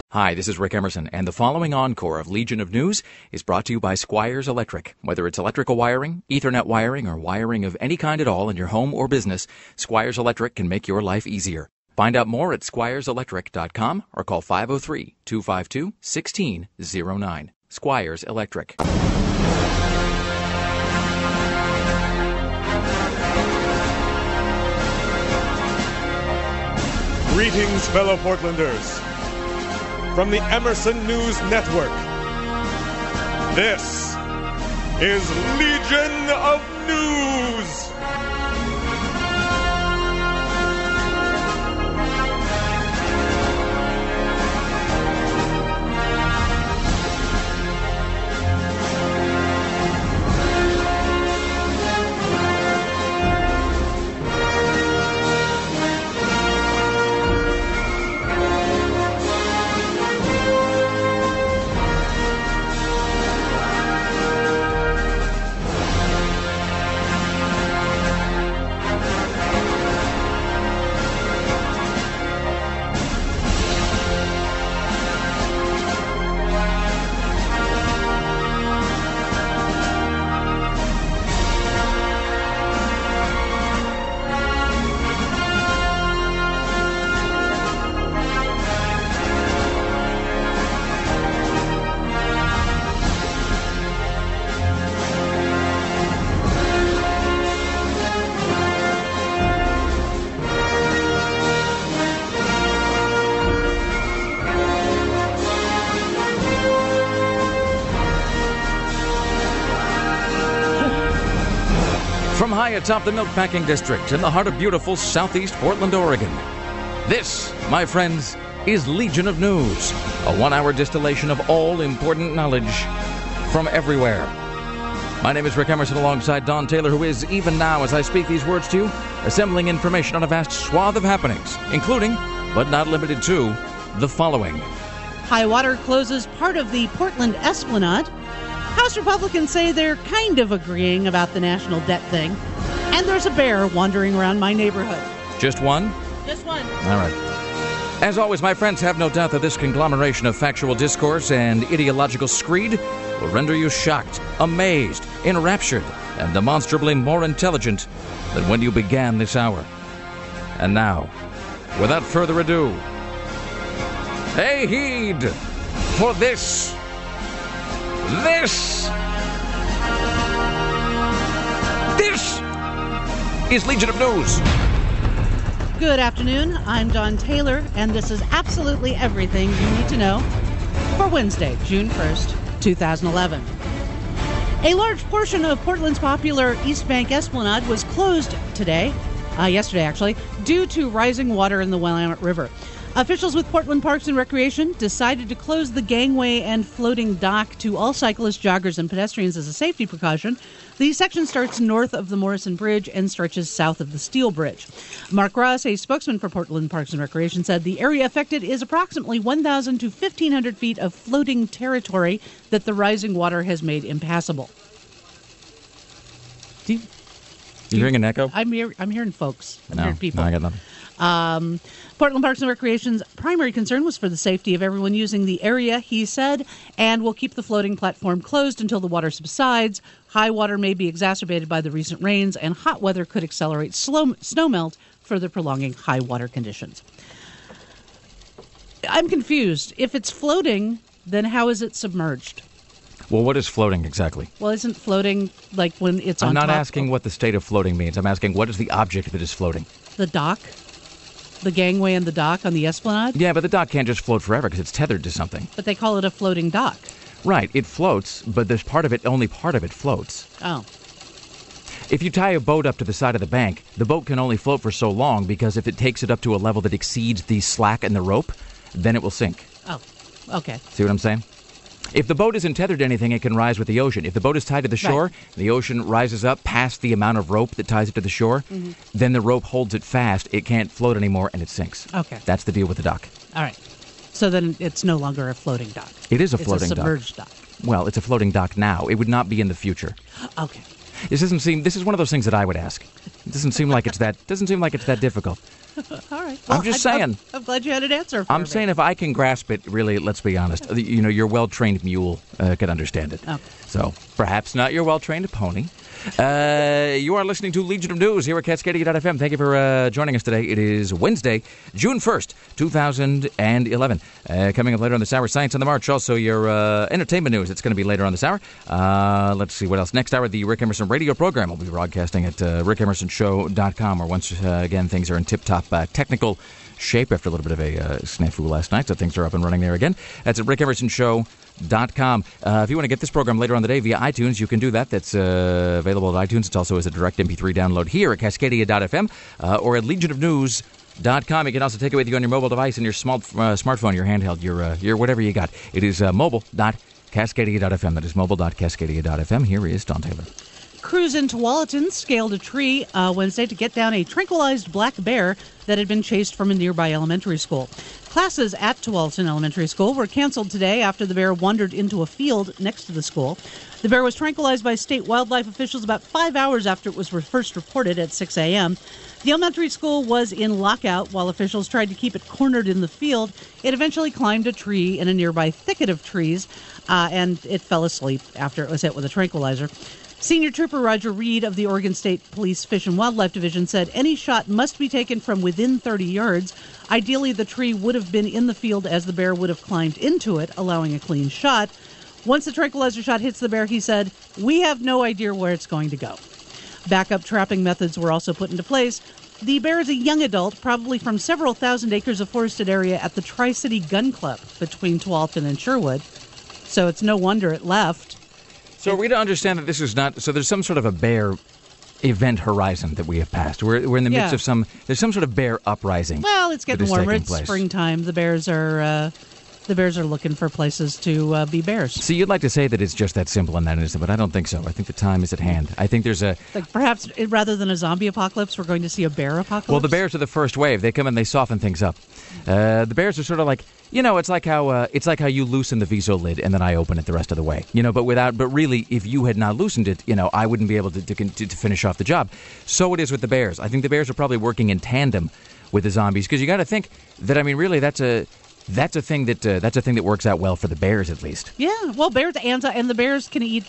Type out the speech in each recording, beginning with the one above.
Hi, this is Rick Emerson, and the following encore of Legion of News is brought to you by Squires Electric. Whether it's electrical wiring, Ethernet wiring, or wiring of any kind at all in your home or business, Squires Electric can make your life easier. Find out more at squireselectric.com or call 503-252-1609. Squires Electric. Greetings, fellow Portlanders. From the Emerson News Network, this is Legion of News. From high atop the Milkpacking District in the heart of beautiful southeast Portland, Oregon, this, my friends, is Legion of News, a one-hour distillation of all important knowledge from everywhere. My name is Rick Emerson alongside Don Taylor, who is, even now as I speak these words to you, assembling information on a vast swath of happenings, including, but not limited to, the following. High water closes part of the Portland Esplanade. House Republicans say they're kind of agreeing about the national debt thing. And there's a bear wandering around my neighborhood. Just one? Just one. All right. As always, my friends, have no doubt that this conglomeration of factual discourse and ideological screed will render you shocked, amazed, enraptured, and demonstrably more intelligent than when you began this hour. And now, without further ado, hey heed for this is Legion of News. Good afternoon. I'm Don Taylor, and this is absolutely everything you need to know for Wednesday, June 1st, 2011. A large portion of Portland's popular East Bank Esplanade was closed yesterday actually, due to rising water in the Willamette River. Officials with Portland Parks and Recreation decided to close the gangway and floating dock to all cyclists, joggers, and pedestrians as a safety precaution. The section starts north of the Morrison Bridge and stretches south of the Steel Bridge. Mark Ross, a spokesman for Portland Parks and Recreation, said the area affected is approximately 1,000 to 1,500 feet of floating territory that the rising water has made impassable. You hearing an echo? I'm hearing folks. I'm hearing people. No, I got nothing. Portland Parks and Recreation's primary concern was for the safety of everyone using the area, he said, and will keep the floating platform closed until the water subsides. High water may be exacerbated by the recent rains, and hot weather could accelerate snowmelt, further prolonging high water conditions. I'm confused. If it's floating, then how is it submerged? Well, what is floating exactly? Well, isn't floating like when it's on top? I'm not asking what the state of floating means. I'm asking what is the object that is floating? The dock? The gangway and the dock on the Esplanade? Yeah, but the dock can't just float forever because it's tethered to something. But they call it a floating dock. Right, it floats, but there's only part of it floats. Oh. If you tie a boat up to the side of the bank, the boat can only float for so long because if it takes it up to a level that exceeds the slack in the rope, then it will sink. Oh, okay. See what I'm saying? If the boat isn't tethered to anything, it can rise with the ocean. If the boat is tied to the shore, right, the ocean rises up past the amount of rope that ties it to the shore, then the rope holds it fast, it can't float anymore, and it sinks. Okay. That's the deal with the dock. All right. So then it's no longer a floating dock. It is a floating dock. It's a submerged dock. Well, it's a floating dock now. It would not be in the future. Okay. This is one of those things that I would ask. It doesn't seem like it's that difficult. All right. Well, I'm just saying. I'm glad you had an answer for me. I'm saying if I can grasp it, really, let's be honest. Your well-trained mule can understand it. Okay. So perhaps not your well-trained pony. You are listening to Legion of News here at Cascadia.fm. Thank you for joining us today. It is Wednesday, June 1st, 2011. Coming up later on this hour, Science on the March. Also, your entertainment news. It's going to be later on this hour. Let's see what else. Next hour, the Rick Emerson radio program will be broadcasting at rickemersonshow.com, where once again things are in tip-top technical shape after a little bit of a snafu last night, so things are up and running there again. That's at rickemersonshow.com. If you want to get this program later on the day via iTunes, you can do that. That's available at iTunes. It's also as a direct MP3 download here at Cascadia.fm or at legionofnews.com. You can also take it with you on your mobile device and your smartphone, your handheld, your whatever you got. It is mobile.cascadia.fm. That is mobile.cascadia.fm. Here is Don Taylor. Crews in Tualatin scaled a tree Wednesday to get down a tranquilized black bear that had been chased from a nearby elementary school. Classes at Tualatin Elementary School were canceled today after the bear wandered into a field next to the school. The bear was tranquilized by state wildlife officials about 5 hours after it was first reported at 6 a.m. The elementary school was in lockout while officials tried to keep it cornered in the field. It eventually climbed a tree in a nearby thicket of trees, and it fell asleep after it was hit with a tranquilizer. Senior Trooper Roger Reed of the Oregon State Police Fish and Wildlife Division said any shot must be taken from within 30 yards. Ideally, the tree would have been in the field as the bear would have climbed into it, allowing a clean shot. Once the tranquilizer shot hits the bear, he said, "We have no idea where it's going to go." Backup trapping methods were also put into place. The bear is a young adult, probably from several thousand acres of forested area at the Tri-City Gun Club between Tualatin and Sherwood. So it's no wonder it left. So are we to understand that this is not... So there's some sort of a bear event horizon that we have passed. We're in the midst of there's some sort of bear uprising. Well, it's getting warmer. It's springtime. The bears are looking for places to be bears. See, you'd like to say that it's just that simple and that innocent, but I don't think so. I think the time is at hand. I think there's perhaps rather than a zombie apocalypse, we're going to see a bear apocalypse? Well, the bears are the first wave. They come and they soften things up. The bears are sort of like... it's like how you loosen the Viso lid and then I open it the rest of the way. But really, if you had not loosened it, I wouldn't be able to finish off the job. So it is with the bears. I think the bears are probably working in tandem with the zombies because you got to think that really that's a thing that works out well for the bears at least. Yeah, well, bears and the bears can eat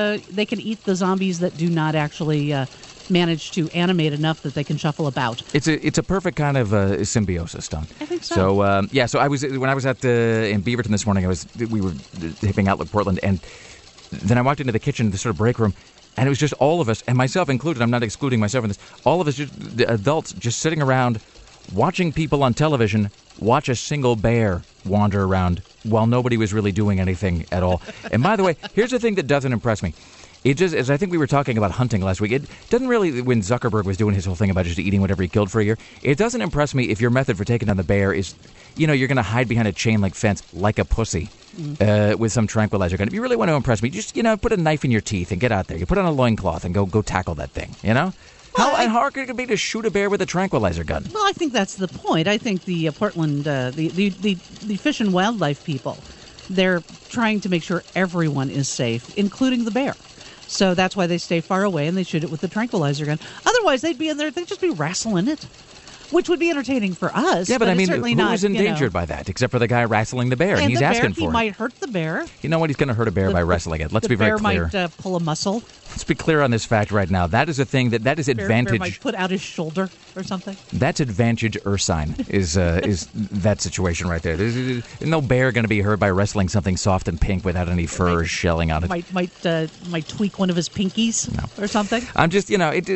the zombies that do not actually manage to animate enough that they can shuffle about. It's a perfect kind of symbiosis, Don. I think so. So I was when I was at in Beaverton this morning. We were hipping Outlook Portland, and then I walked into the kitchen, the sort of break room, and it was just all of us, and myself included. I'm not excluding myself in this. All of us, the adults, just sitting around watching people on television watch a single bear wander around while nobody was really doing anything at all. And by the way, here's the thing that doesn't impress me. It just, as I think we were talking about hunting last week, it doesn't really, when Zuckerberg was doing his whole thing about just eating whatever he killed for a year, it doesn't impress me if your method for taking down the bear is, you're going to hide behind a chain link fence like a pussy with some tranquilizer gun. If you really want to impress me, just, put a knife in your teeth and get out there. You put on a loincloth and go tackle that thing, How hard could it be to shoot a bear with a tranquilizer gun? Well, I think that's the point. I think the Portland, the Fish and Wildlife people, they're trying to make sure everyone is safe, including the bear. So that's why they stay far away and they shoot it with the tranquilizer gun. Otherwise, they'd be in there, they'd just be wrestling it, which would be entertaining for us. Yeah, but I mean, certainly who is endangered by that, except for the guy wrestling the bear? And he's asking for it. He might hurt the bear. You know what? He's going to hurt a bear by wrestling it. Let's be very clear. The bear might pull a muscle. Let's be clear on this fact right now. That is a thing that is advantage. The bear might put out his shoulder or something. That's advantage Ursine is that situation right there. There's no bear going to be hurt by wrestling something soft and pink without any fur shelling on it. Might tweak one of his pinkies or something. I'm just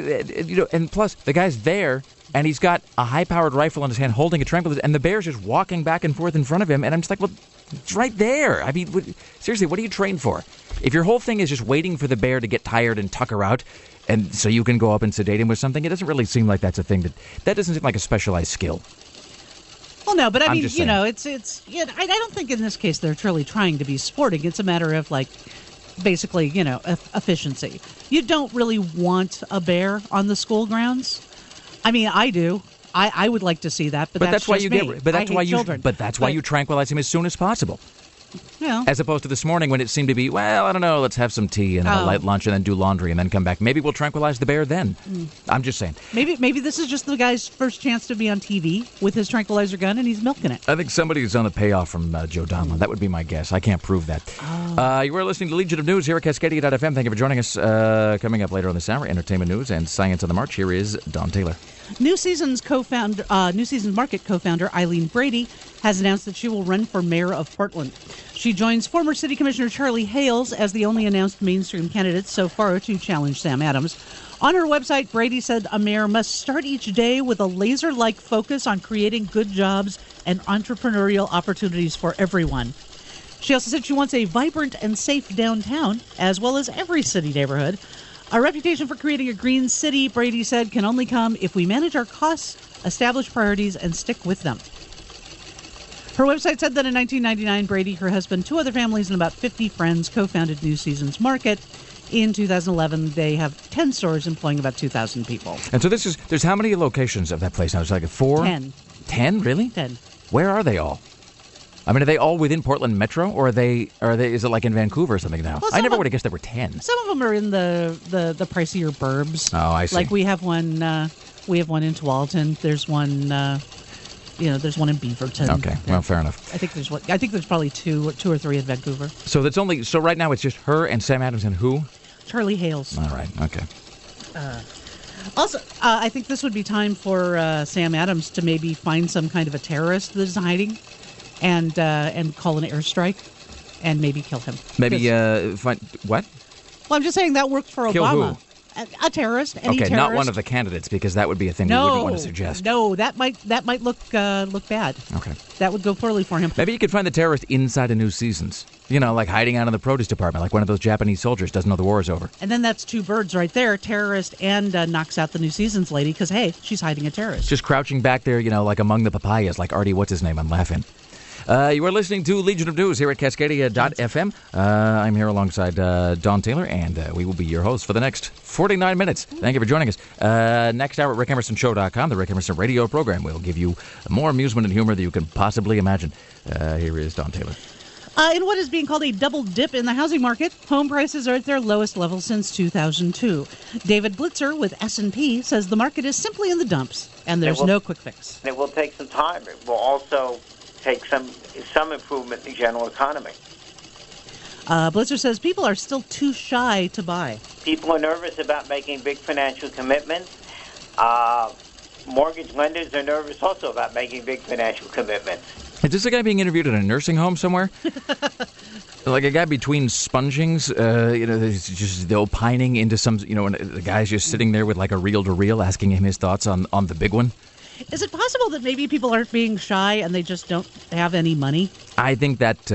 and plus the guy's there. And he's got a high-powered rifle in his hand holding a tranquilizer, and the bear's just walking back and forth in front of him. And I'm just like, well, it's right there. I mean, seriously, what are you trained for? If your whole thing is just waiting for the bear to get tired and tucker out, and so you can go up and sedate him with something, it doesn't really seem like that's a thing that doesn't seem like a specialized skill. Well, no, but I mean, I don't think in this case they're truly trying to be sporting. It's a matter of, basically, efficiency. You don't really want a bear on the school grounds. I mean, I do. I would like to see that, but that's why you children. But that's why you tranquilize him as soon as possible. Yeah. As opposed to this morning when it seemed to be, well, I don't know, let's have some tea and then a light lunch and then do laundry and then come back. Maybe we'll tranquilize the bear then. I'm just saying. Maybe this is just the guy's first chance to be on TV with his tranquilizer gun, and he's milking it. I think somebody's on the payoff from Joe Donlin. That would be my guess. I can't prove that. You are listening to Legion of News here at Cascadia.fm. Thank you for joining us. Coming up later on this hour, entertainment news and science on the march. Here is Don Taylor. New Seasons Market co-founder Eileen Brady has announced that she will run for mayor of Portland. She joins former City Commissioner Charlie Hales as the only announced mainstream candidate so far to challenge Sam Adams. On her website, Brady said a mayor must start each day with a laser-like focus on creating good jobs and entrepreneurial opportunities for everyone. She also said she wants a vibrant and safe downtown, as well as every city neighborhood. Our reputation for creating a green city, Brady said, can only come if we manage our costs, establish priorities, and stick with them. Her website said that in 1999, Brady, her husband, 2 other families, and about 50 friends co-founded New Seasons Market. In 2011, they have 10 stores employing about 2,000 people. And so there's how many locations of that place now? It's like 4? 10. 10, really? 10. Where are they all? I mean, are they all within Portland Metro, or is it like in Vancouver or something now? Well, I never would have guessed there were 10. Some of them are in the pricier burbs. Oh, I see. Like we have one in Tualatin. There's one, there's one in Beaverton. Okay, well, fair enough. I think there's probably two or three in Vancouver. So right now it's just her and Sam Adams and who? Charlie Hales. All right, okay. Also, I think this would be time for Sam Adams to maybe find some kind of a terrorist that is hiding, and call an airstrike, and maybe kill him. Maybe find what? Well, I'm just saying that worked for Kill Obama. who? A terrorist. Any Okay, terrorist. not one of the candidates, because that would be a thing we wouldn't want to suggest. No, that might look bad. Okay. That would go poorly for him. Maybe you could find the terrorist inside a New Seasons. Like hiding out in the produce department, like one of those Japanese soldiers doesn't know the war is over. And then that's 2 birds right there, terrorist and knocks out the New Seasons lady, because, hey, she's hiding a terrorist. Just crouching back there, like among the papayas, like Artie, what's his name? I'm laughing. You are listening to Legion of News here at Cascadia.fm. I'm here alongside Don Taylor, and we will be your host for the next 49 minutes. Thank you for joining us. Next hour at RickEmersonShow.com, the Rick Emerson radio program, will give you more amusement and humor than you can possibly imagine. Here is Don Taylor. In what is being called a double dip in the housing market, home prices are at their lowest level since 2002. David Blitzer with S&P says the market is simply in the dumps, and there's no quick fix. It will take some time. It will also take some improvement in the general economy. Blitzer says people are still too shy to buy. People are nervous about making big financial commitments. Mortgage lenders are nervous also about making big financial commitments. Is this a guy being interviewed at a nursing home somewhere? Like a guy between spongings, just opining into some, and the guy's just sitting there with like a reel-to-reel asking him his thoughts on the big one? Is it possible that maybe people aren't being shy and they just don't have any money? I think that,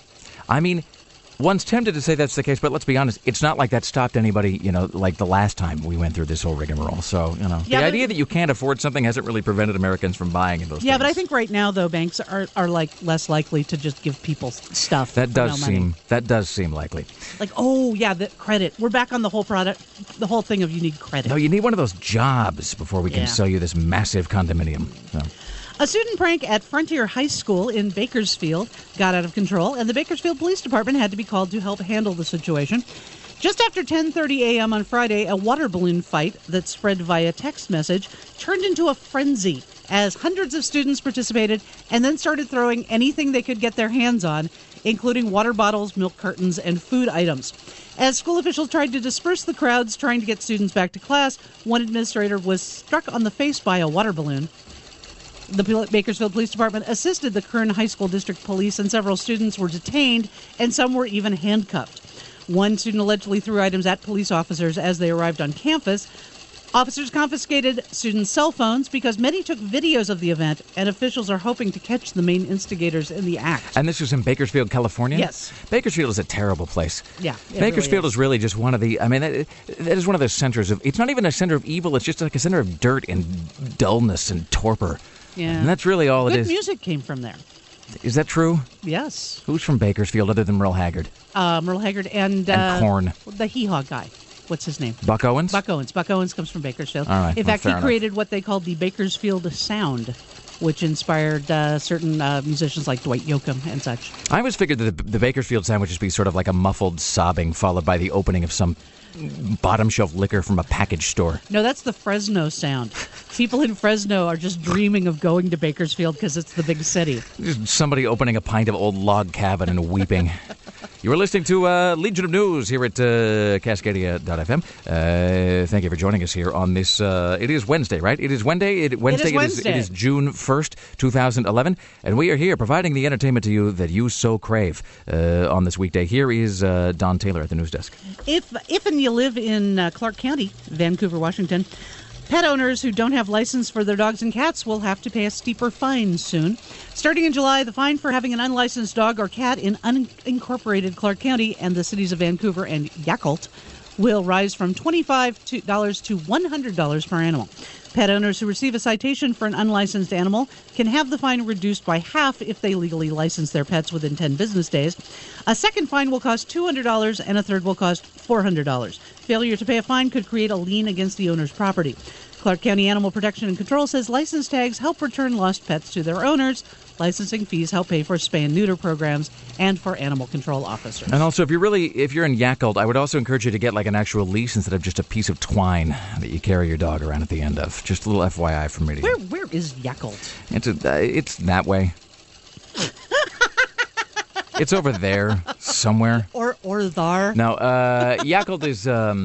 one's tempted to say that's the case, but let's be honest, it's not like that stopped anybody, like the last time we went through this whole rigmarole. So, the idea that you can't afford something hasn't really prevented Americans from buying those things. Yeah, but I think right now, though, banks are like less likely to just give people stuff. That does seem likely. Like, the credit. We're back on the whole thing of you need credit. No, you need one of those jobs before we can sell you this massive condominium. So. A student prank at Frontier High School in Bakersfield got out of control, and the Bakersfield Police Department had to be called to help handle the situation. Just after 10:30 a.m. on Friday, a water balloon fight that spread via text message turned into a frenzy as hundreds of students participated and then started throwing anything they could get their hands on, including water bottles, milk cartons, and food items. As school officials tried to disperse the crowds trying to get students back to class, one administrator was struck on the face by a water balloon. The Bakersfield Police Department assisted the Kern High School District Police, and several students were detained, and some were even handcuffed. One student allegedly threw items at police officers as they arrived on campus. Officers confiscated students' cell phones because many took videos of the event, and officials are hoping to catch the main instigators in the act. And this was in Bakersfield, California? Yes. Bakersfield is a terrible place. Yeah. Bakersfield is really just one of the, that is one of those centers of, it's not even a center of evil, it's just like a center of dirt and dullness and torpor. Yeah. And that's really all it is. Good music came from there. Is that true? Yes. Who's from Bakersfield other than Merle Haggard? Merle Haggard and Korn. The Hee Haw guy. What's his name? Buck Owens? Buck Owens. Buck Owens comes from Bakersfield. All right. In fact, he enough. created what they called the Bakersfield Sound. which inspired certain musicians like Dwight Yoakam and such. I always figured that the Bakersfield sandwich would be sort of like a muffled sobbing followed by the opening of some bottom shelf liquor from a package store. No, that's the Fresno sound. People in Fresno are just dreaming of going to Bakersfield because it's the big city. Just somebody opening a pint of old log cabin and weeping. You are listening to Legion of News here at Cascadia.fm. Thank you for joining us here on this. It is Wednesday, right? It is Wednesday. It is June 1st, 2011. And we are here providing the entertainment to you that you so crave on this weekday. Here is Don Taylor at the news desk. If and you live in Clark County, Vancouver, Washington, pet owners who don't have license for their dogs and cats will have to pay a steeper fine soon. Starting in July, the fine for having an unlicensed dog or cat in unincorporated Clark County and the cities of Vancouver and Yakult will rise from $25 to $100 per animal. Pet owners who receive a citation for an unlicensed animal can have the fine reduced by half if they legally license their pets within 10 business days. A second fine will cost $200 and a third will cost $400. Failure to pay a fine could create a lien against the owner's property. Clark County Animal Protection and Control says license tags help return lost pets to their owners. Licensing fees help pay for spay and neuter programs and for animal control officers. And also, if you're in Yakult, I would also encourage you to get like an actual leash instead of just a piece of twine that you carry your dog around at the end of. Just a little FYI from me to you. Where is Yakult? It's that way. It's over there somewhere. Or thar. No, Yakult is.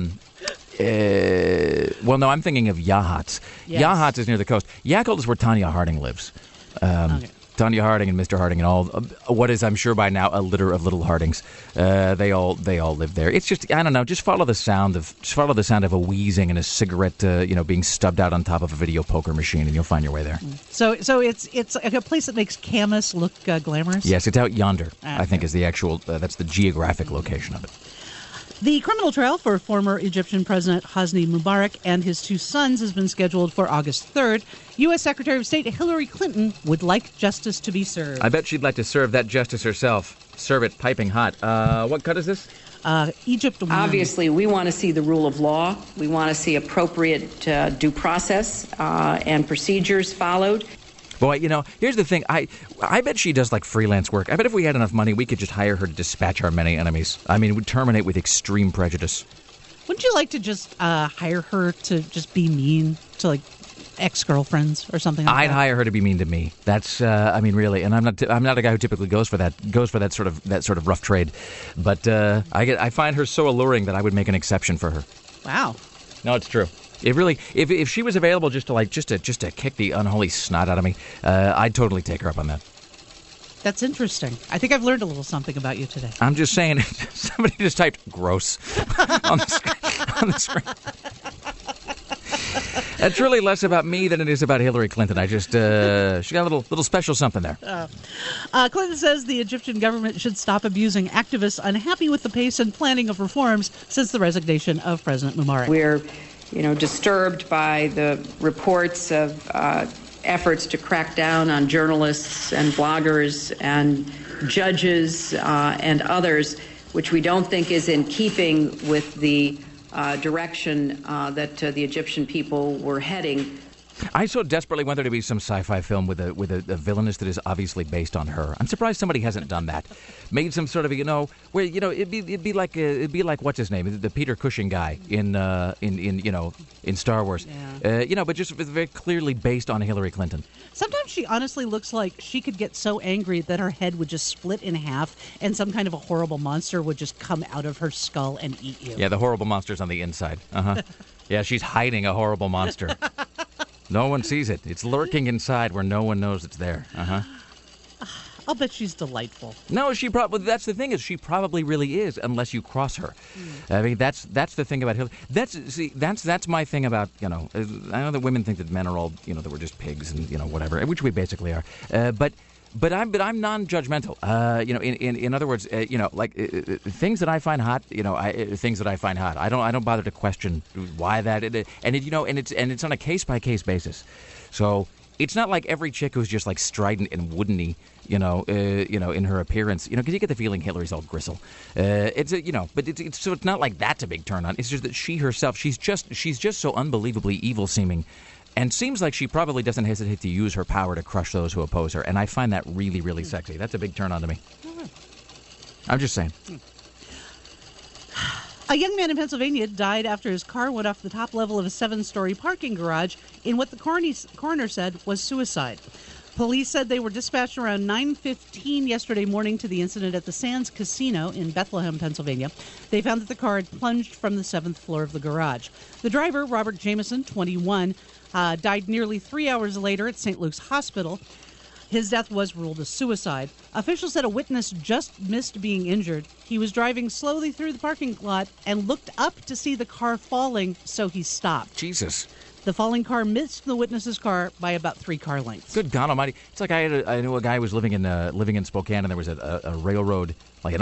Well, no, I'm thinking of Yachats. Yes. Yachats is near the coast. Yakult is where Tanya Harding lives. Okay. Tanya Harding and Mr. Harding and all what is, I'm sure by now, a litter of little Hardings. They all live there. It's just, I don't know, just follow the sound of a wheezing and a cigarette, being stubbed out on top of a video poker machine, and you'll find your way there. So it's a place that makes Camas look glamorous. Yes, it's out yonder. Ah, I think is the actual. That's the geographic location of it. The criminal trial for former Egyptian President Hosni Mubarak and his two sons has been scheduled for August 3rd. U.S. Secretary of State Hillary Clinton would like justice to be served. I bet she'd like to serve that justice herself. Serve it piping hot. What cut is this? Egypt. Obviously, we want to see the rule of law. We want to see appropriate due process and procedures followed. Boy, here's the thing. I bet she does like freelance work. I bet if we had enough money, we could just hire her to dispatch our many enemies. I mean, we'd terminate with extreme prejudice. Wouldn't you like to just hire her to just be mean to like ex-girlfriends or something like that? I'd hire her to be mean to me. That's, really. And I'm not a guy who typically goes for that sort of rough trade. But I find her so alluring that I would make an exception for her. Wow. No, it's true. It really, if she was available just to kick the unholy snot out of me, I'd totally take her up on that. That's interesting. I think I've learned a little something about you today. I'm just saying, somebody just typed "gross" on the screen. That's really less about me than it is about Hillary Clinton. I just, she got a little special something there. Clinton says the Egyptian government should stop abusing activists unhappy with the pace and planning of reforms since the resignation of President Mubarak. We're disturbed by the reports of efforts to crack down on journalists and bloggers and judges and others, which we don't think is in keeping with the direction that the Egyptian people wwere heading. I so desperately want there to be some sci-fi film with a villainess that is obviously based on her. I'm surprised somebody hasn't done that. Made some sort of where it'd be like what's his name, the Peter Cushing guy in Star Wars. Yeah. But just very clearly based on Hillary Clinton. Sometimes she honestly looks like she could get so angry that her head would just split in half and some kind of a horrible monster would just come out of her skull and eat you. Yeah, the horrible monster's on the inside. Yeah, she's hiding a horrible monster. No one sees it. It's lurking inside where no one knows it's there. I'll bet she's delightful. No, that's the thing is she probably really is unless you cross her. I mean, that's the thing about Hillary. That's my thing about, I know that women think that men are all, that we're just pigs and, whatever, which we basically are. But I'm non-judgmental. In other words, things that I find hot. Things that I find hot. I don't bother to question why that. And it's on a case-by-case basis. So it's not like every chick who's just like strident and woodeny, in her appearance. Because you get the feeling Hillary's all gristle. But it's not like that's a big turn on. It's just that she herself, she's just so unbelievably evil seeming. and seems like she probably doesn't hesitate to use her power to crush those who oppose her. And I find that really, really sexy. That's a big turn on to me. I'm just saying. A young man in Pennsylvania died after his car went off the top level of a 7-story parking garage in what the coroner said was suicide. Police said they were dispatched around 9:15 yesterday morning to the incident at the Sands Casino in Bethlehem, Pennsylvania. They found that the car had plunged from the 7th floor of the garage. The driver, Robert Jameson, 21, died nearly 3 hours later at St. Luke's Hospital. His death was ruled a suicide. Officials said a witness just missed being injured. He was driving slowly through the parking lot and looked up to see the car falling, so he stopped. Jesus. The falling car missed the witness's car by about 3 car lengths. Good God Almighty! It's like I knew a guy who was living in Spokane, and there was a railroad, it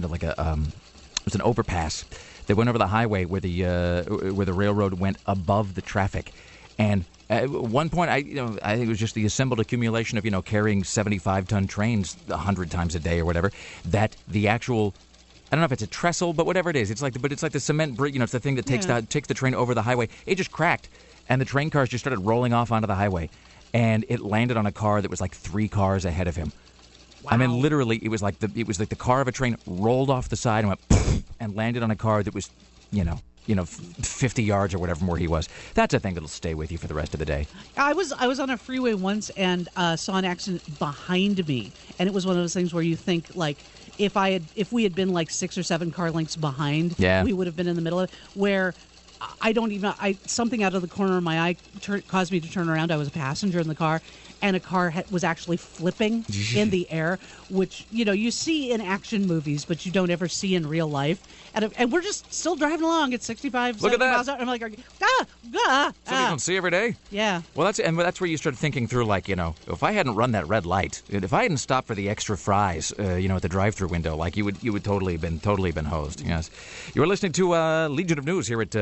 was an overpass that went over the highway where the railroad went above the traffic, and at one point I think it was just the assembled accumulation of carrying 75-ton trains 100 times a day or whatever, that the actual, I don't know if it's a trestle, but whatever it is, it's like the cement bridge, it's the thing that takes the train over the highway. It just cracked, and the train cars just started rolling off onto the highway, and it landed on a car that was like 3 cars ahead of him. Wow. I mean, literally, it was like the car of a train rolled off the side and went poof, and landed on a car that was 50 yards or whatever from where he was. That's a thing that'll stay with you for the rest of the day. I was on a freeway once and saw an accident behind me, and it was one of those things where you think, like, if we had been like 6 or 7 car lengths behind, we would have been in the middle of it, where something out of the corner of my eye caused me to turn around. I was a passenger in the car, and a car was actually flipping in the air, which, you see in action movies, but you don't ever see in real life. And we're just still driving along at 65, Look 70 at that. miles an hour. I'm like, Something you don't see every day. Yeah. Well, that's where you start thinking through, like, if I hadn't run that red light, if I hadn't stopped for the extra fries, at the drive-through window, like you would totally been hosed. Yes. You're listening to Legion of News here at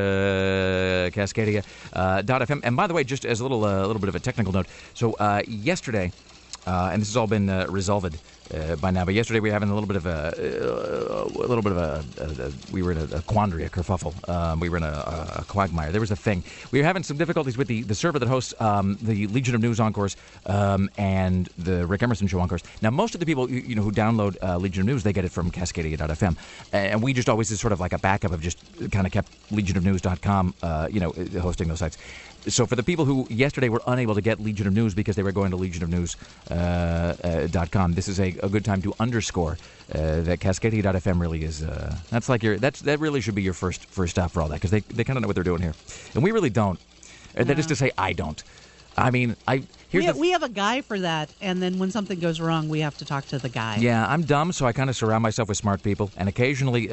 Cascadia.fm. And by the way, just as a little bit of a technical note, so yesterday, and this has all been resolved by now, but yesterday we were having a little bit of we were in a quandary, a kerfuffle. We were in a quagmire. There was a thing. We were having some difficulties with the server that hosts the Legion of News Encores and the Rick Emerson Show Encores. Now, most of the people who download Legion of News, they get it from Cascadia.fm, and we just always, as sort of like a backup, of just kind of kept legionofnews.com, hosting those sites. So for the people who yesterday were unable to get Legion of News because they were going to legionofnews.com, this is a good time to underscore that Cascadia.fm really is. That really should be your first stop for all that, because they kind of know what they're doing here, and we really don't. That is to say, I don't. I mean, we have a guy for that, and then when something goes wrong, we have to talk to the guy. Yeah, I'm dumb, so I kind of surround myself with smart people, and occasionally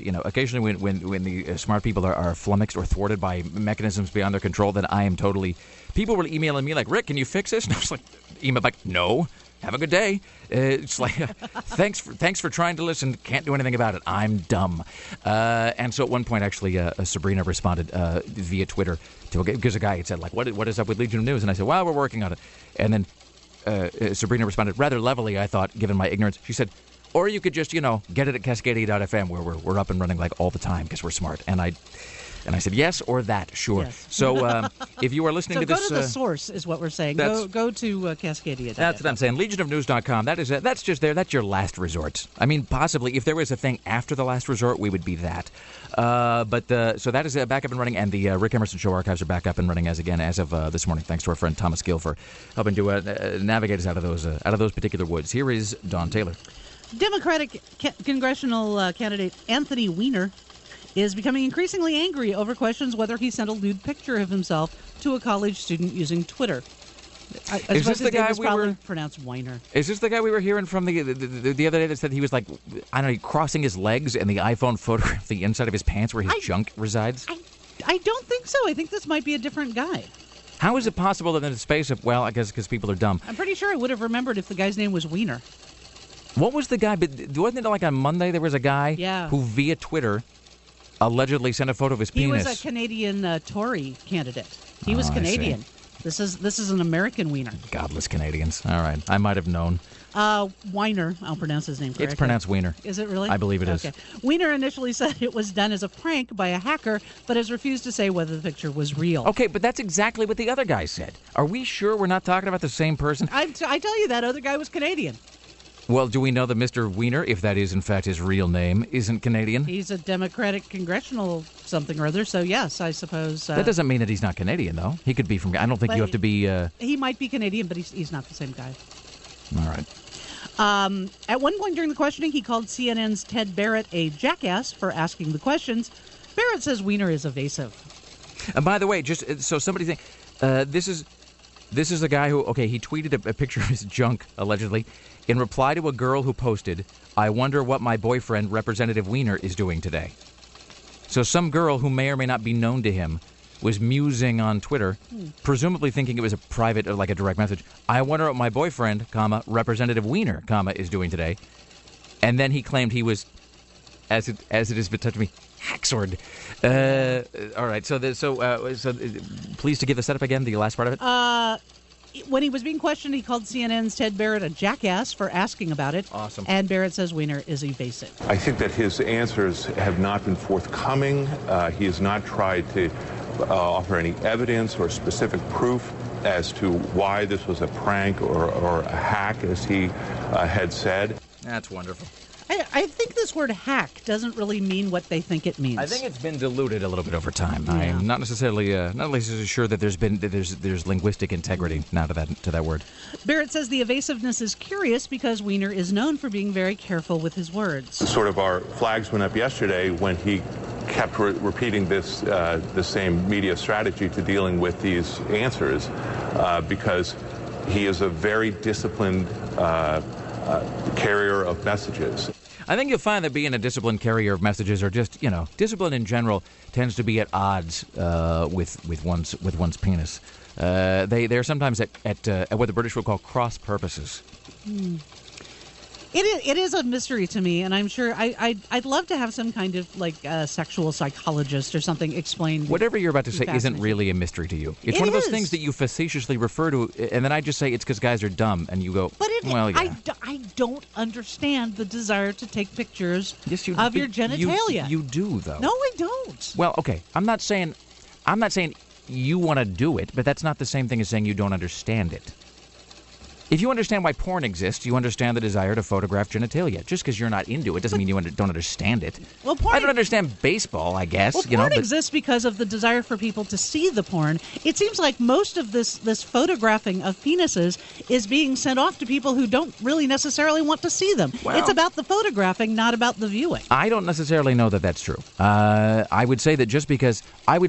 when the smart people are flummoxed or thwarted by mechanisms beyond their control, then I am totally. People were emailing me like, Rick, can you fix this? And I was like, no. Have a good day. It's like, thanks for trying to listen. Can't do anything about it. I'm dumb. And so at one point, actually, Sabrina responded via Twitter because a guy had said, like, what is up with Legion of News? And I said, well, we're working on it. And then Sabrina responded rather levelly, I thought, given my ignorance. She said, or you could just, get it at Cascadia.fm, where we're up and running like all the time because we're smart. And I said, yes or that, sure. Yes. So if you are listening to this... So go to the source, is what we're saying. Go to Cascadia. That's what I'm saying. Legionofnews.com, that's just there. That's your last resort. I mean, possibly, if there was a thing after the last resort, we would be that. So that is back up and running, and the Rick Emerson Show archives are back up and running as of this morning, thanks to our friend Thomas Gill for helping to navigate us out of those particular woods. Here is Don Taylor. Democratic congressional candidate Anthony Weiner is becoming increasingly angry over questions whether he sent a lewd picture of himself to a college student using Twitter. Is this the guy we were pronounced Weiner? Is this the guy we were hearing from the other day that said he was, like, I don't know, crossing his legs and the iPhone photographed the inside of his pants where his junk resides? I don't think so. I think this might be a different guy. How is it possible that in the space of, well, I guess because people are dumb. I'm pretty sure I would have remembered if the guy's name was Weiner. What was the guy? But wasn't it like on Monday there was a guy who via Twitter allegedly sent a photo of his penis? He was a Canadian Tory candidate. He was Canadian. This is an American Wiener. Godless Canadians. All right. I might have known. Weiner, I'll pronounce his name correctly. It's pronounced Wiener. Is it really? I believe it is. Okay. Weiner initially said it was done as a prank by a hacker, but has refused to say whether the picture was real. Okay, but that's exactly what the other guy said. Are we sure we're not talking about the same person? I tell you, that other guy was Canadian. Well, do we know that Mr. Wiener, if that is in fact his real name, isn't Canadian? He's a Democratic congressional something or other, so yes, I suppose. That doesn't mean that he's not Canadian, though. He could be from... I don't think you have to be... He might be Canadian, but he's not the same guy. All right. At one point during the questioning, he called CNN's Ted Barrett a jackass for asking the questions. Barrett says Wiener is evasive. And by the way, just so somebody think, this is a guy who, okay, he tweeted a picture of his junk, allegedly, in reply to a girl who posted, "I wonder what my boyfriend, Representative Wiener, is doing today." So some girl who may or may not be known to him was musing on Twitter, presumably thinking it was a private, or like a direct message. "I wonder what my boyfriend, comma, Representative Wiener, comma, is doing today." And then he claimed he was, as it has been touched me, hacksword. All right, so please to give the setup again, the last part of it. When he was being questioned, he called CNN's Ted Barrett a jackass for asking about it. Awesome. And Barrett says Wiener is evasive. I think that his answers have not been forthcoming. He has not tried to offer any evidence or specific proof as to why this was a prank or a hack, as he had said. That's wonderful. I think this word hack doesn't really mean what they think it means. I think it's been diluted a little bit over time. Yeah. I'm not necessarily sure that there's linguistic integrity now to that word. Barrett says the evasiveness is curious because Wiener is known for being very careful with his words. Sort of our flags went up yesterday when he kept repeating this the same media strategy to dealing with these answers because he is a very disciplined carrier of messages. I think you'll find that being a disciplined carrier of messages, or just, discipline in general, tends to be at odds with one's penis. They're sometimes at what the British would call cross purposes. It is a mystery to me, and I'm sure I'd love to have some kind of sexual psychologist or something explain. Whatever you're about to say isn't really a mystery to you. It's one of those things that you facetiously refer to, and then I just say it's because guys are dumb, and you go, well, yeah. I don't understand the desire to take pictures of your genitalia. You do, though. No, I don't. Well, okay, I'm not saying you want to do it, but that's not the same thing as saying you don't understand it. If you understand why porn exists, you understand the desire to photograph genitalia. Just because you're not into it doesn't mean you don't understand it. Well, porn, I don't understand baseball, I guess. Well, porn exists because of the desire for people to see the porn. It seems like most of this photographing of penises is being sent off to people who don't really necessarily want to see them. Well, it's about the photographing, not about the viewing. I don't necessarily know that that's true. I would say that just because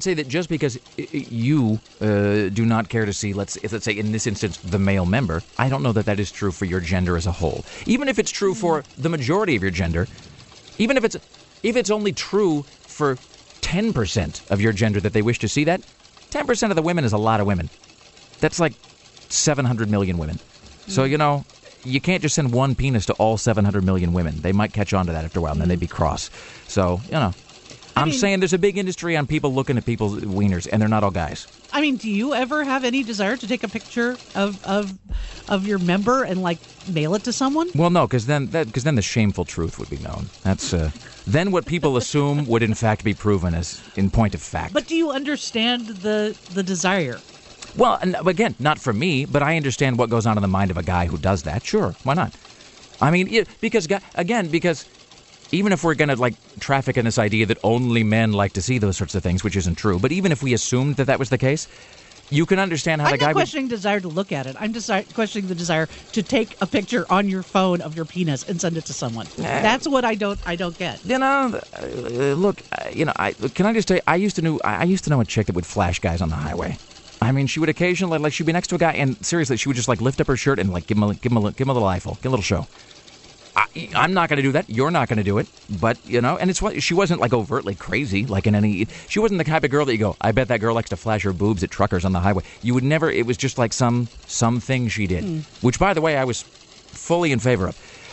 you do not care to see, let's say in this instance, the male member, I don't know that is true for your gender as a whole. Even if it's true for the majority of your gender, even if it's only true for 10% of your gender that they wish to see that, 10% of the women is a lot of women. That's like 700 million women. So, you can't just send one penis to all 700 million women. They might catch on to that after a while, and then they'd be cross. So, I'm saying there's a big industry on people looking at people's wieners, and they're not all guys. I mean, do you ever have any desire to take a picture of your member and mail it to someone? Well, no, because then the shameful truth would be known. That's then what people assume would in fact be proven as in point of fact. But do you understand the desire? Well, again, not for me, but I understand what goes on in the mind of a guy who does that. Sure, why not? I mean, because even if we're going to traffic in this idea that only men like to see those sorts of things, which isn't true, but even if we assumed that was the case, you can understand how the guy would... I'm not questioning desire to look at it. I'm just questioning the desire to take a picture on your phone of your penis and send it to someone. That's what I don't get. Look, can I just tell you, I used to know a chick that would flash guys on the highway. I mean, she would occasionally, she'd be next to a guy, and seriously, she would just lift up her shirt and give him a little eyeful, give him a little show. I'm not going to do that. You're not going to do it. But, and she wasn't overtly crazy, she wasn't the type of girl that you go, I bet that girl likes to flash her boobs at truckers on the highway. You would never, it was just something she did, which, by the way, I was fully in favor of.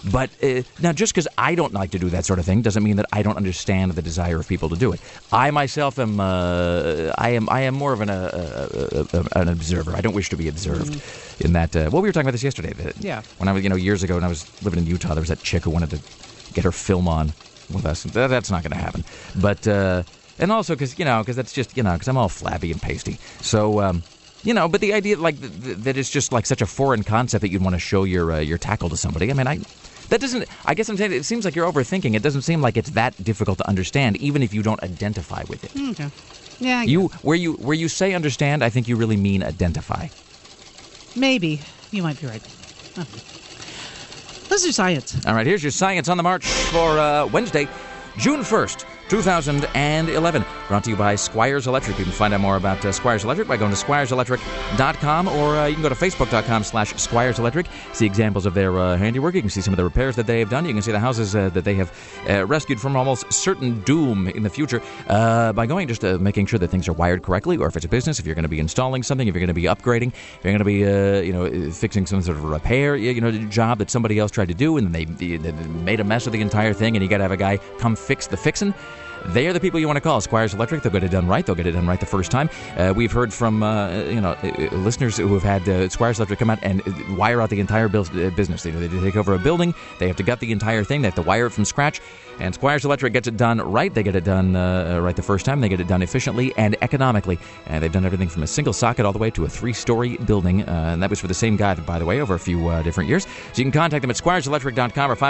But now, just because I don't like to do that sort of thing doesn't mean that I don't understand the desire of people to do it. I myself am more of an observer. I don't wish to be observed. In that, we were talking about this yesterday. When I was, years ago, when I was living in Utah, there was that chick who wanted to get her film on with us. That's not going to happen. But and also because that's just because I'm all flabby and pasty. So. But the idea that it's just like such a foreign concept that you'd want to show your tackle to somebody. I mean, that doesn't. I guess I'm saying it seems like you're overthinking. It doesn't seem like it's that difficult to understand, even if you don't identify with it. Okay. Yeah. Where you say understand, I think you really mean identify. Maybe you might be right. Okay. Let's do science. All right. Here's your science on the march for Wednesday, June 1st. 2011. Brought to you by Squires Electric. You can find out more about Squires Electric by going to squireselectric.com, or you can go to facebook.com/Squires Electric. See examples of their handiwork. You can see some of the repairs that they have done. You can see the houses that they have rescued from almost certain doom in the future by going making sure that things are wired correctly, or if it's a business, if you're going to be installing something, if you're going to be upgrading, if you're going to be fixing some sort of repair job that somebody else tried to do, and they made a mess of the entire thing, and you got to have a guy come fix the fixin'. They are the people you want to call. Squires Electric. They'll get it done right. They'll get it done right the first time. We've heard from listeners who have had Squires Electric come out and wire out the entire business. They take over a building. They have to gut the entire thing. They have to wire it from scratch. And Squires Electric gets it done right. They get it done right the first time. They get it done efficiently and economically. And they've done everything from a single socket all the way to a 3-story building. And that was for the same guy, by the way, over a few different years. So you can contact them at squireselectric.com or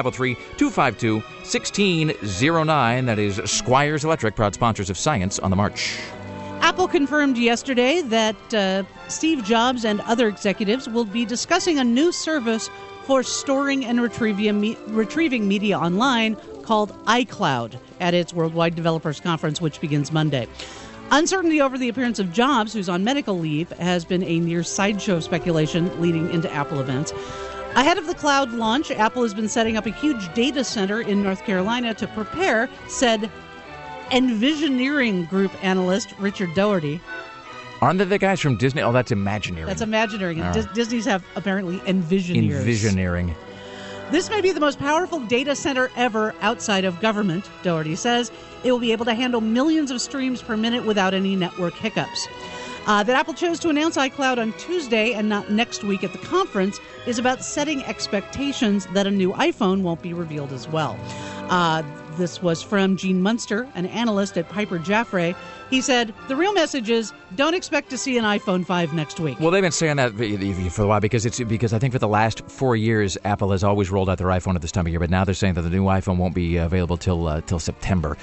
503-252-1609. That is Squires Electric, proud sponsors of Science on the March. Apple confirmed yesterday that Steve Jobs and other executives will be discussing a new service for storing and retrieving media online called iCloud at its Worldwide Developers Conference, which begins Monday. Uncertainty over the appearance of Jobs, who's on medical leave, has been a near sideshow speculation leading into Apple events. Ahead of the cloud launch, Apple has been setting up a huge data center in North Carolina to prepare, said Envisioneering Group analyst Richard Doherty. Aren't they the guys from Disney? Oh, that's Imagineering. That's Imagineering. Disney's have apparently Envisioneers. Envisioneering. This may be the most powerful data center ever outside of government, Doherty says. It will be able to handle millions of streams per minute without any network hiccups. That Apple chose to announce iCloud on Tuesday and not next week at the conference is about setting expectations that a new iPhone won't be revealed as well. This was from Gene Munster, an analyst at Piper Jaffray. He said, the real message is don't expect to see an iPhone 5 next week. Well, they've been saying that for a while because I think for the last 4 years, Apple has always rolled out their iPhone at this time of year, but now they're saying that the new iPhone won't be available till September.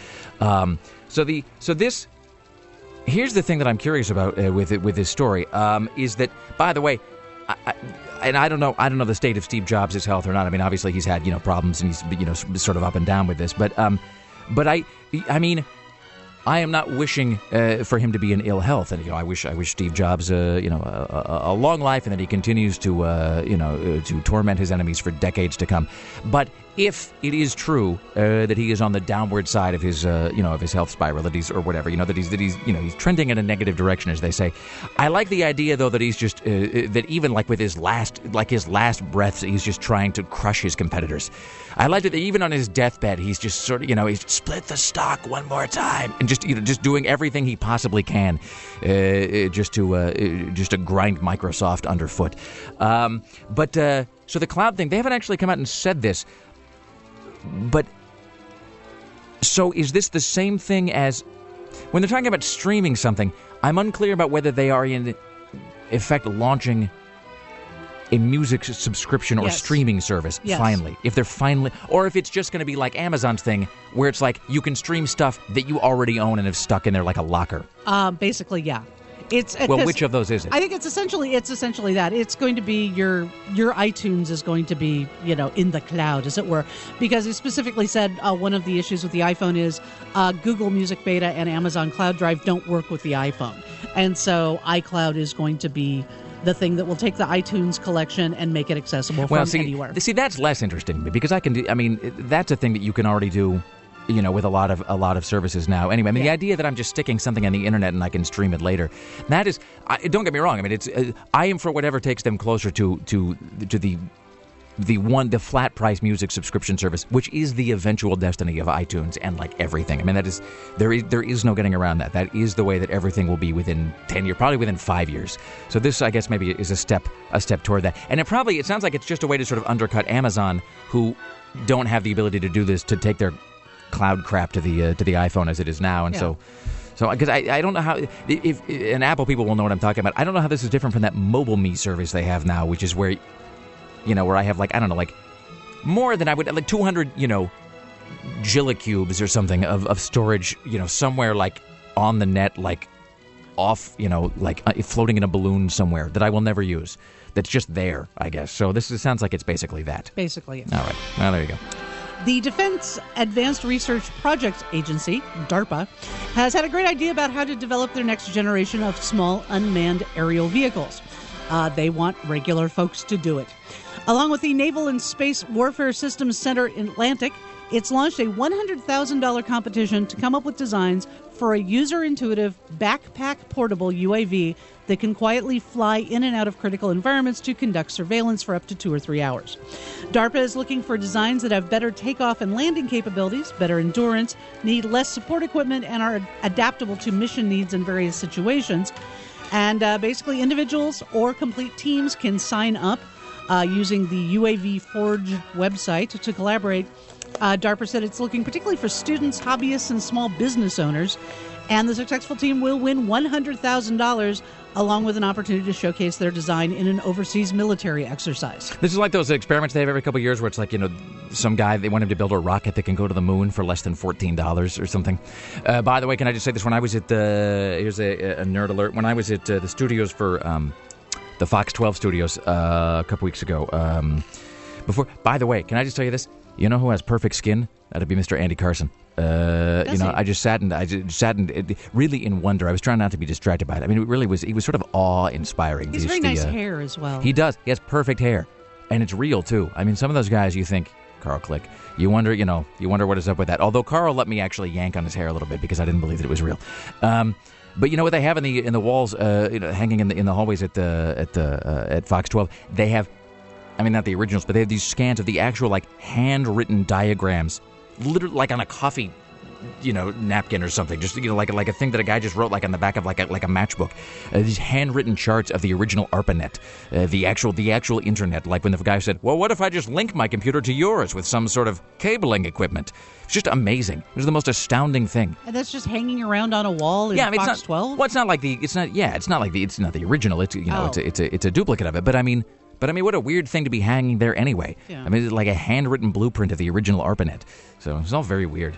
Here's the thing that I'm curious about with this story is that, by the way, I don't know the state of Steve Jobs' health or not. I mean, obviously he's had problems and he's sort of up and down with this, but I mean, I am not wishing for him to be in ill health, and I wish Steve Jobs a long life and that he continues to torment his enemies for decades to come. But if it is true that he is on the downward side of his of his health spiral, that he's or whatever, that he's trending in a negative direction, as they say, I like the idea though that he's just that even like with his last breaths, he's just trying to crush his competitors. I like that even on his deathbed, he's just sort of he's split the stock one more time and just doing everything he possibly can just to grind Microsoft underfoot. So the cloud thing, they haven't actually come out and said this. But so is this the same thing as when they're talking about streaming something? I'm unclear about whether they are in effect launching a music subscription or streaming service finally. If they're finally, or if it's just going to be like Amazon's thing where it's like you can stream stuff that you already own and have stuck in there like a locker. Basically, yeah. Well, which of those is it? I think it's essentially that. It's going to be your iTunes is going to be, in the cloud, as it were, because it specifically said one of the issues with the iPhone is Google Music Beta and Amazon Cloud Drive don't work with the iPhone. And so iCloud is going to be the thing that will take the iTunes collection and make it accessible from anywhere. See, that's less interesting to me because that's a thing that you can already do with a lot of services now. Anyway, I mean, the idea that I'm just sticking something on the internet and I can stream it later, that is, don't get me wrong. I mean, I am for whatever takes them closer to the the flat price music subscription service, which is the eventual destiny of iTunes and like everything. I mean, there is no getting around that. That is the way that everything will be within 10 years, probably within 5 years. So this, I guess, maybe is a step toward that. And it sounds like it's just a way to sort of undercut Amazon, who don't have the ability to do this, to take their cloud crap to the iPhone as it is now. And so because I don't know how, and Apple people will know what I'm talking about. I don't know how this is different from that MobileMe service they have now, which is where, where I have more than I would, 200, Gillicubes or something of storage, somewhere on the net, off, floating in a balloon somewhere that I will never use. That's just there, I guess. So sounds like it's basically that. Basically, yes. All right. Well, there you go. The Defense Advanced Research Projects Agency, DARPA, has had a great idea about how to develop their next generation of small unmanned aerial vehicles. They want regular folks to do it. Along with the Naval and Space Warfare Systems Center in Atlantic, it's launched a $100,000 competition to come up with designs for a user-intuitive, backpack-portable UAV that can quietly fly in and out of critical environments to conduct surveillance for up to 2 or 3 hours. DARPA is looking for designs that have better takeoff and landing capabilities, better endurance, need less support equipment, and are adaptable to mission needs in various situations. And basically, individuals or complete teams can sign up using the UAV Forge website to collaborate. DARPA said it's looking particularly for students, hobbyists, and small business owners. And the successful team will win $100,000 along with an opportunity to showcase their design in an overseas military exercise. This is like those experiments they have every couple of years where it's like, some guy, they want him to build a rocket that can go to the moon for less than $14 or something. By the way, can I just say this? When I was at here's a nerd alert. When I was at the studios for the Fox 12 studios a couple weeks ago, by the way, can I just tell you this? You know who has perfect skin? That'd be Mr. Andy Carson. I just sat and really in wonder. I was trying not to be distracted by it. I mean, he was sort of awe-inspiring. He's very nice hair as well. He does. He has perfect hair. And it's real, too. I mean, some of those guys you think, Carl Click, you wonder what is up with that. Although Carl let me actually yank on his hair a little bit because I didn't believe that it was real. But you know what they have in the walls, hanging in the hallways at Fox 12? They have, I mean, not the originals, but they have these scans of the actual handwritten diagrams, literally like on a coffee, napkin or something. Just like a thing that a guy just wrote on the back of like a matchbook. These handwritten charts of the original ARPANET, the actual internet. Like when the guy said, "Well, what if I just link my computer to yours with some sort of cabling equipment?" It's just amazing. It was the most astounding thing. And that's just hanging around on a wall in Fox 12. Well, it's not like it's not the original. It's it's a duplicate of it. But I mean, what a weird thing to be hanging there anyway. Yeah. I mean, it's like a handwritten blueprint of the original ARPANET. So it's all very weird.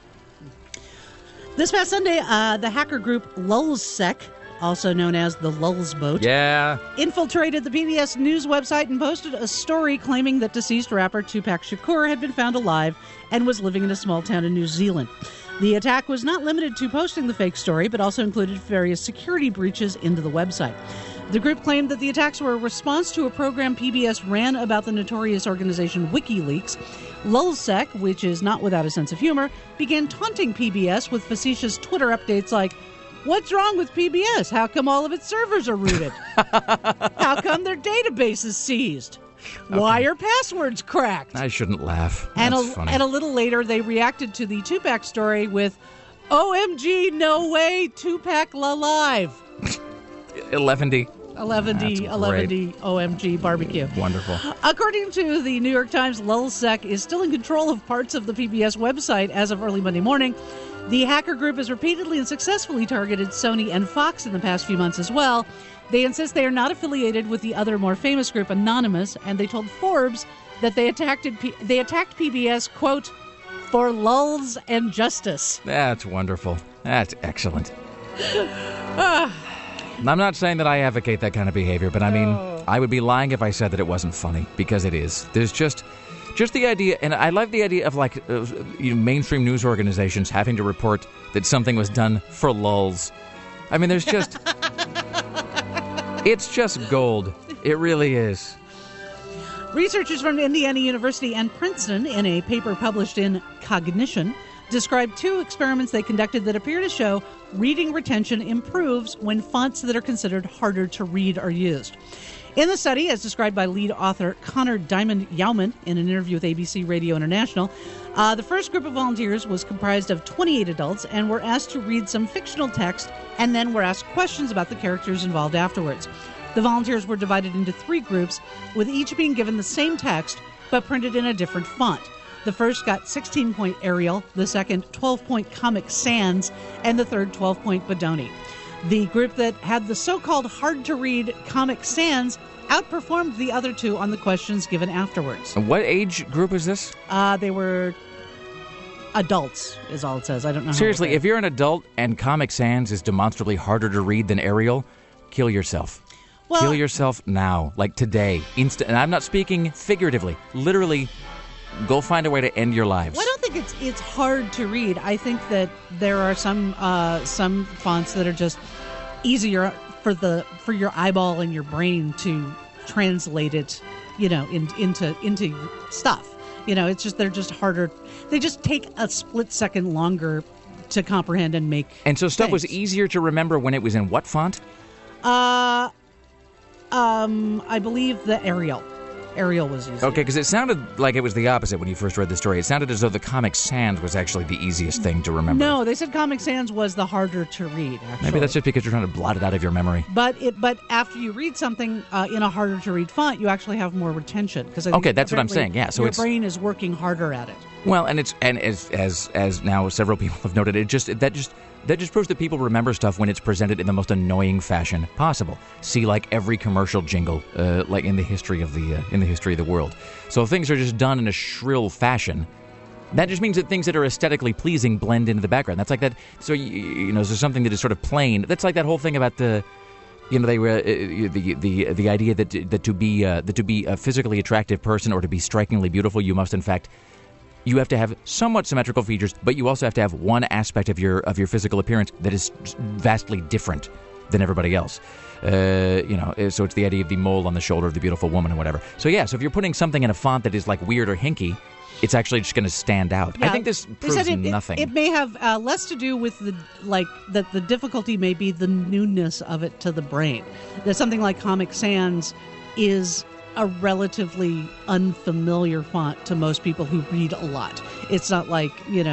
This past Sunday, the hacker group Lulzsec, also known as the Lulz Boat, infiltrated the PBS News website and posted a story claiming that deceased rapper Tupac Shakur had been found alive and was living in a small town in New Zealand. The attack was not limited to posting the fake story, but also included various security breaches into the website. The group claimed that the attacks were a response to a program PBS ran about the notorious organization WikiLeaks. Lulzsec, which is not without a sense of humor, began taunting PBS with facetious Twitter updates like, "What's wrong with PBS? How come all of its servers are rooted? How come their database is seized? Why are passwords cracked?" I shouldn't laugh. That's funny. And a little later, they reacted to the Tupac story with, "OMG, no way, Tupac alive." 11D. 11D, OMG, barbecue. Wonderful. According to the New York Times, Lulzsec is still in control of parts of the PBS website as of early Monday morning. The hacker group has repeatedly and successfully targeted Sony and Fox in the past few months as well. They insist they are not affiliated with the other more famous group, Anonymous, and they told Forbes that they attacked PBS, quote, "for lulz and justice." That's wonderful. That's excellent. I'm not saying that I advocate that kind of behavior, but I mean, I would be lying if I said that it wasn't funny, because it is. There's just the idea, and I love the idea of mainstream news organizations having to report that something was done for lulz. I mean, there's just, it's just gold. It really is. Researchers from Indiana University and Princeton, in a paper published in Cognition, described 2 experiments they conducted that appear to show reading retention improves when fonts that are considered harder to read are used. In the study, as described by lead author Connor Diamond Yauman in an interview with ABC Radio International, the first group of volunteers was comprised of 28 adults and were asked to read some fictional text and then were asked questions about the characters involved afterwards. The volunteers were divided into 3 groups, with each being given the same text but printed in a different font. The first got 16-point Arial, the second 12-point Comic Sans, and the third 12-point Bodoni. The group that had the so-called hard-to-read Comic Sans outperformed the other 2 on the questions given afterwards. And what age group is this? They were adults, is all it says. I don't know. Seriously, if you're an adult and Comic Sans is demonstrably harder to read than Arial, kill yourself. Well, kill yourself now, like today. And I'm not speaking figuratively. Literally, go find a way to end your lives. Well, I don't think it's hard to read. I think that there are some fonts that are just easier for your eyeball and your brain to translate it, into stuff. It's just they're just harder. They just take a split second longer to comprehend and make. And so stuff was things. easier to remember when it was in what font? I believe the Arial. Arial was easier. Okay, because it sounded like it was the opposite when you first read the story. It sounded as though the Comic Sans was actually the easiest thing to remember. No, they said Comic Sans was the harder to read, actually. Maybe that's just because you're trying to blot it out of your memory. But after you read something in a harder to read font, you actually have more retention. Okay, that's what I'm saying. Yeah, so your brain is working harder at it. Well, and as now several people have noted, that just proves that people remember stuff when it's presented in the most annoying fashion possible. See, like every commercial jingle, like in the history of the world. So if things are just done in a shrill fashion, that just means that things that are aesthetically pleasing blend into the background. That's like that. So there's something that is sort of plain. That's like that whole thing about the. They were the idea that to be a physically attractive person or to be strikingly beautiful, you must in fact. You have to have somewhat symmetrical features, but you also have to have one aspect of your physical appearance that is vastly different than everybody else. So it's the idea of the mole on the shoulder of the beautiful woman or whatever. So yeah, so if you're putting something in a font that is like weird or hinky, it's actually just going to stand out. Yeah, I think this proves nothing. It may have less to do with the difficulty may be the newness of it to the brain. That something like Comic Sans is a relatively unfamiliar font to most people who read a lot. It's not like,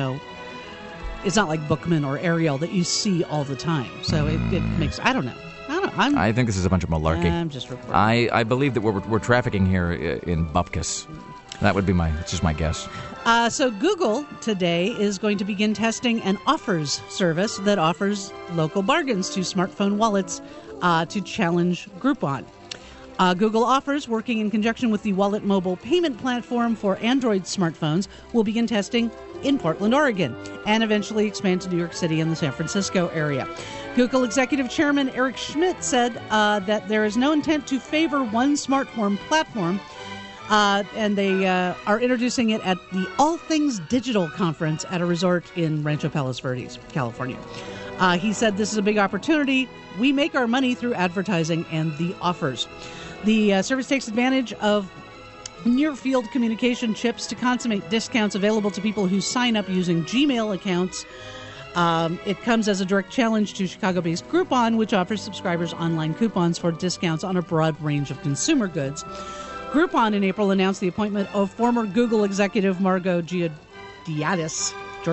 it's not like Bookman or Arial that you see all the time. So it makes, I don't know. I think this is a bunch of malarkey. I'm just reporting. I believe that we're trafficking here in bupkis. That would be it's just my guess. So Google today is going to begin testing an offers service that offers local bargains to smartphone wallets to challenge Groupon. Google Offers, working in conjunction with the Wallet mobile payment platform for Android smartphones, will begin testing in Portland, Oregon, and eventually expand to New York City and the San Francisco area. Google Executive Chairman Eric Schmidt said that there is no intent to favor one smartphone platform, and they are introducing it at the All Things Digital conference at a resort in Rancho Palos Verdes, California. He said, "This is a big opportunity. We make our money through advertising and the offers." The service takes advantage of near-field communication chips to consummate discounts available to people who sign up using Gmail accounts. It comes as a direct challenge to Chicago-based Groupon, which offers subscribers online coupons for discounts on a broad range of consumer goods. Groupon in April announced the appointment of former Google executive Margot Georgiadis.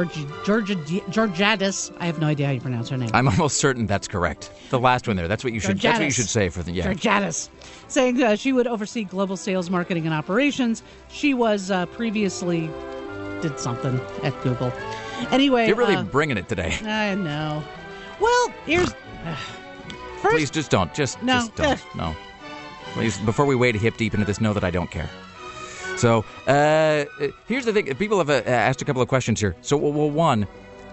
Georgiadis. I have no idea how you pronounce her name. I'm almost certain that's correct. The last one there. That's what you should. That's what you should say for the Georgiadis, saying she would oversee global sales, marketing, and operations. She was previously did something at Google. Anyway, you're really bringing it today. I know. Well, here's. First, please just don't. Just don't. No. Please, before we wade hip deep into this, know that I don't care. So, here's the thing. People have asked a couple of questions here. So, well, one,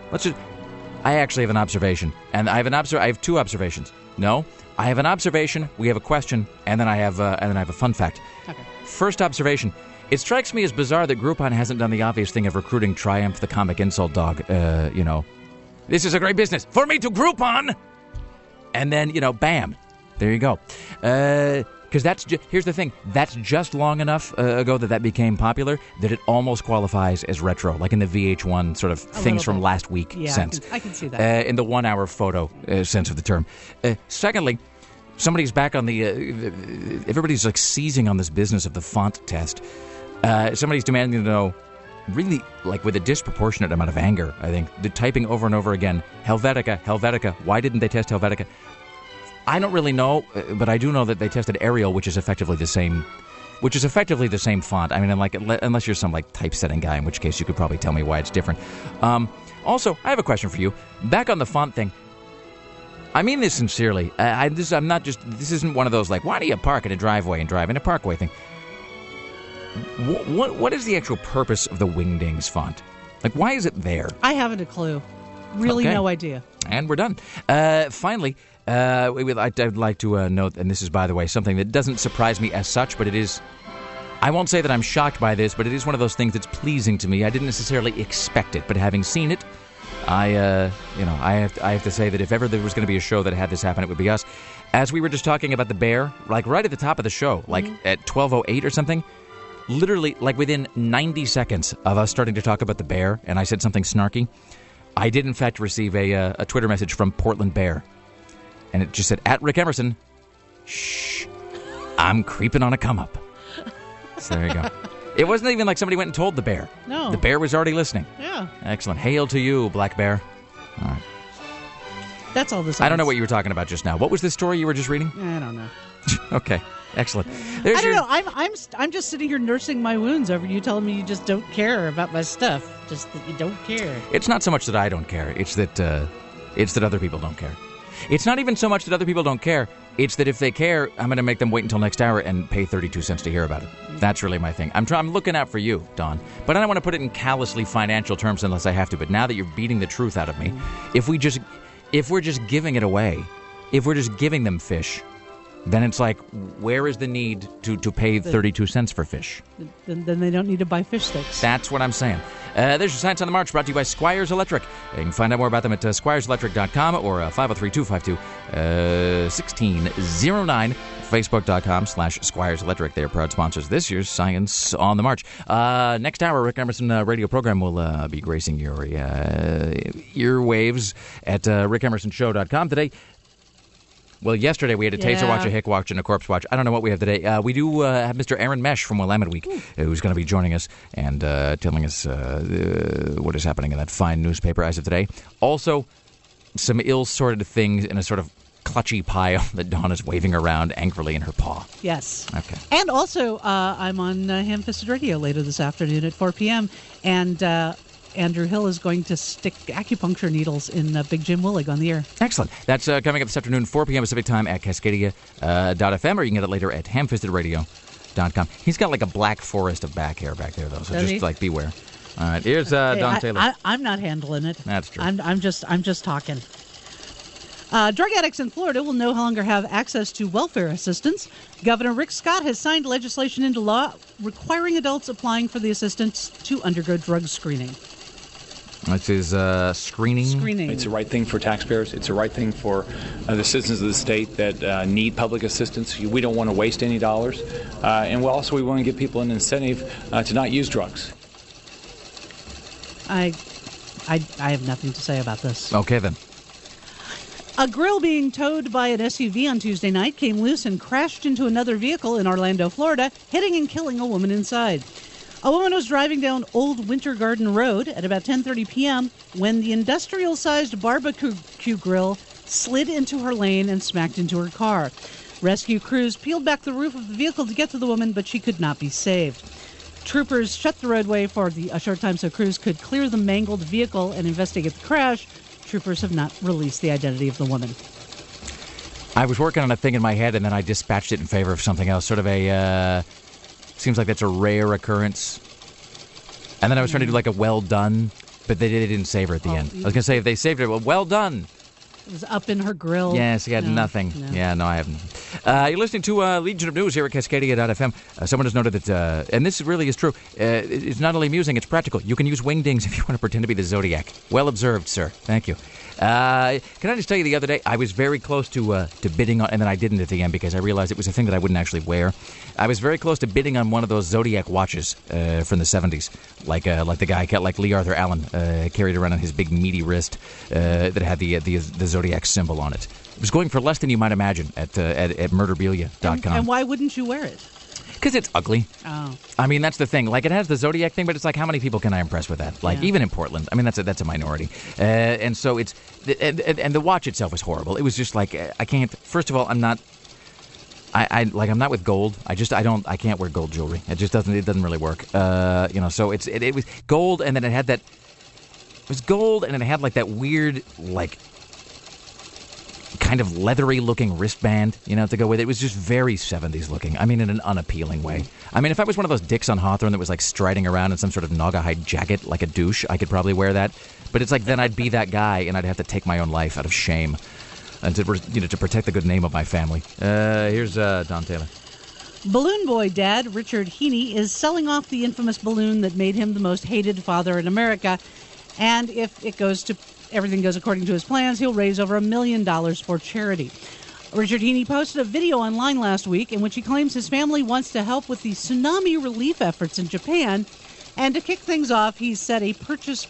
I actually have an observation. And I have two observations. No, I have an observation, we have a question, and then I have a fun fact. Okay. First observation. It strikes me as bizarre that Groupon hasn't done the obvious thing of recruiting Triumph, the comic insult dog. This is a great business. For me to Groupon! And then, bam. There you go. Because here's the thing, that's just long enough ago that became popular that it almost qualifies as retro, like in the VH1 sort of things from last week sense. I can see that. In the 1 hour photo sense of the term. Secondly, Somebody's back on the everybody's like seizing on this business of the font test. Somebody's demanding to know, really, like with a disproportionate amount of anger, I think, the typing over and over again, Helvetica, Helvetica. Why didn't they test Helvetica? I don't really know, but I do know that they tested Arial, which is effectively the same font. I mean, like, unless you're some like typesetting guy, in which case you could probably tell me why it's different. Also, I have a question for you. Back on the font thing. I mean this sincerely. This isn't one of those like, why do you park in a driveway and drive in a parkway thing? What is the actual purpose of the Wingdings font? Like, why is it there? I haven't a clue. Really, Okay. no idea. And we're done. Finally, I'd like to note, and this is, by the way, something that doesn't surprise me as such, but it is. I won't say that I'm shocked by this, but it is one of those things that's pleasing to me. I didn't necessarily expect it, but having seen it, I have to say that if ever there was going to be a show that had this happen, it would be us. As we were just talking about the bear, like right at the top of the show, like at 12:08 or something, literally like within 90 seconds of us starting to talk about the bear, and I said something snarky, I did in fact receive a Twitter message from Portland Bear, and it just said, "At Rick Emerson, shh, I'm creeping on a come up." So there you go. It wasn't even like somebody went and told the bear. No. The bear was already listening. Yeah. Excellent. Hail to you, Black Bear. All right. That's all this I don't know is. what you were talking about just now. What was the story you were just reading? I don't know. Okay. Excellent. I There's don't know. I'm just sitting here nursing my wounds over you telling me you just don't care about my stuff. Just that you don't care. It's not so much that I don't care. It's that other people don't care. It's not even so much that other people don't care. It's that if they care, I'm going to make them wait until next hour and pay 32 cents to hear about it. That's really my thing. I'm looking out for you, Don. But I don't want to put it in callously financial terms unless I have to. But now that you're beating the truth out of me, if we're just giving it away, if we're just giving them fish, then it's like, where is the need to pay 32 cents for fish? Then they don't need to buy fish sticks. That's what I'm saying. There's your Science on the March, brought to you by Squires Electric. You can find out more about them at squireselectric.com or 503-252-1609. Facebook.com/Squires Electric. They are proud sponsors of this year's Science on the March. Next hour, Rick Emerson radio program will be gracing your earwaves at rickemersonshow.com. Today, well, yesterday we had a Taser Watch, a Hick Watch, and a Corpse Watch. I don't know what we have today. We do have Mr. Aaron Mesh from Willamette Week, who's going to be joining us and telling us what is happening in that fine newspaper as of today. Also, some ill-sorted things in a sort of clutchy pile that Dawn is waving around angrily in her paw. Yes. Okay. And also, I'm on Ham-Fisted Radio later this afternoon at 4 p.m., and Andrew Hill is going to stick acupuncture needles in Big Jim Willig on the air. Excellent. That's coming up this afternoon, 4 p.m. Pacific time at Cascadia.fm, or you can get it later at hamfistedradio.com. He's got like a black forest of back hair back there, though, so just like beware. All right, here's Don Taylor. I'm not handling it. That's true. I'm just talking. Drug addicts in Florida will no longer have access to welfare assistance. Governor Rick Scott has signed legislation into law requiring adults applying for the assistance to undergo drug screening. This is screening. It's the right thing for taxpayers. It's the right thing for the citizens of the state that need public assistance. We don't want to waste any dollars. And we want to give people an incentive to not use drugs. I have nothing to say about this. Okay, then. A grill being towed by an SUV on Tuesday night came loose and crashed into another vehicle in Orlando, Florida, hitting and killing a woman inside. A woman was driving down Old Winter Garden Road at about 10:30 p.m. when the industrial-sized barbecue grill slid into her lane and smacked into her car. Rescue crews peeled back the roof of the vehicle to get to the woman, but she could not be saved. Troopers shut the roadway for a short time so crews could clear the mangled vehicle and investigate the crash. Troopers have not released the identity of the woman. I was working on a thing in my head, and then I dispatched it in favor of something else. Sort of a, seems like that's a rare occurrence. And then I was trying to do like a well done, but they didn't save her at the end. I was going to say, if they saved her, well done. It was up in her grill. Yes, he had nothing. No. Yeah, no, I haven't. You're listening to Legion of News here at Cascadia.fm. Someone has noted that, and this really is true, it's not only amusing, it's practical. You can use wingdings if you want to pretend to be the Zodiac. Well observed, sir. Thank you. Can I just tell you, the other day, I was very close to bidding on, and then I didn't at the end because I realized it was a thing that I wouldn't actually wear. I was very close to bidding on one of those Zodiac watches from the 70s, like the guy, like Lee Arthur Allen, carried around on his big meaty wrist that had the Zodiac zodiac symbol on it. It was going for less than you might imagine at murderbelia.com. And why wouldn't you wear it? Because it's ugly. Oh. I mean, that's the thing. Like, it has the zodiac thing, but it's like, how many people can I impress with that? Like, even in Portland. I mean, that's a minority. And so it's... And the watch itself was horrible. It was just like, I can't... First of all, I'm not... I'm not with gold. I can't wear gold jewelry. It just doesn't really work. So it was gold, and then it had that... It was gold, and it had like that weird, like... kind of leathery-looking wristband, to go with it. It was just very 70s looking. I mean, in an unappealing way. I mean, if I was one of those dicks on Hawthorne that was, like, striding around in some sort of Naugahyde jacket like a douche, I could probably wear that. But it's like, then I'd be that guy, and I'd have to take my own life out of shame and to protect the good name of my family. Here's Don Taylor. Balloon Boy dad Richard Heaney is selling off the infamous balloon that made him the most hated father in America. And if everything goes according to his plans, he'll raise over $1 million for charity. Richard Heaney posted a video online last week in which he claims his family wants to help with the tsunami relief efforts in Japan. And to kick things off, he set a purchase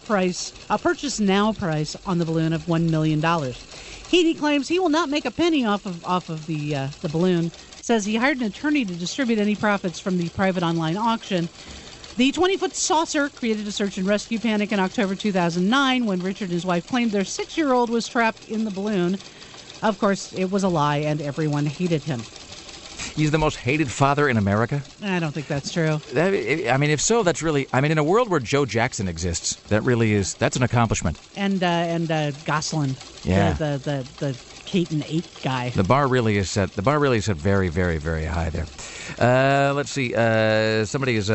now price on the balloon of $1 million. Heaney claims he will not make a penny off of the balloon. Says he hired an attorney to distribute any profits from the private online auction. The 20-foot saucer created a search and rescue panic in October 2009 when Richard and his wife claimed their 6-year-old was trapped in the balloon. Of course, it was a lie, and everyone hated him. He's the most hated father in America? I don't think that's true. I mean, if so, that's really... I mean, in a world where Joe Jackson exists, that's an accomplishment. And Gosselin. Yeah. The Keaton 8 guy. The bar really is set very, very, very high there. Let's see. Somebody is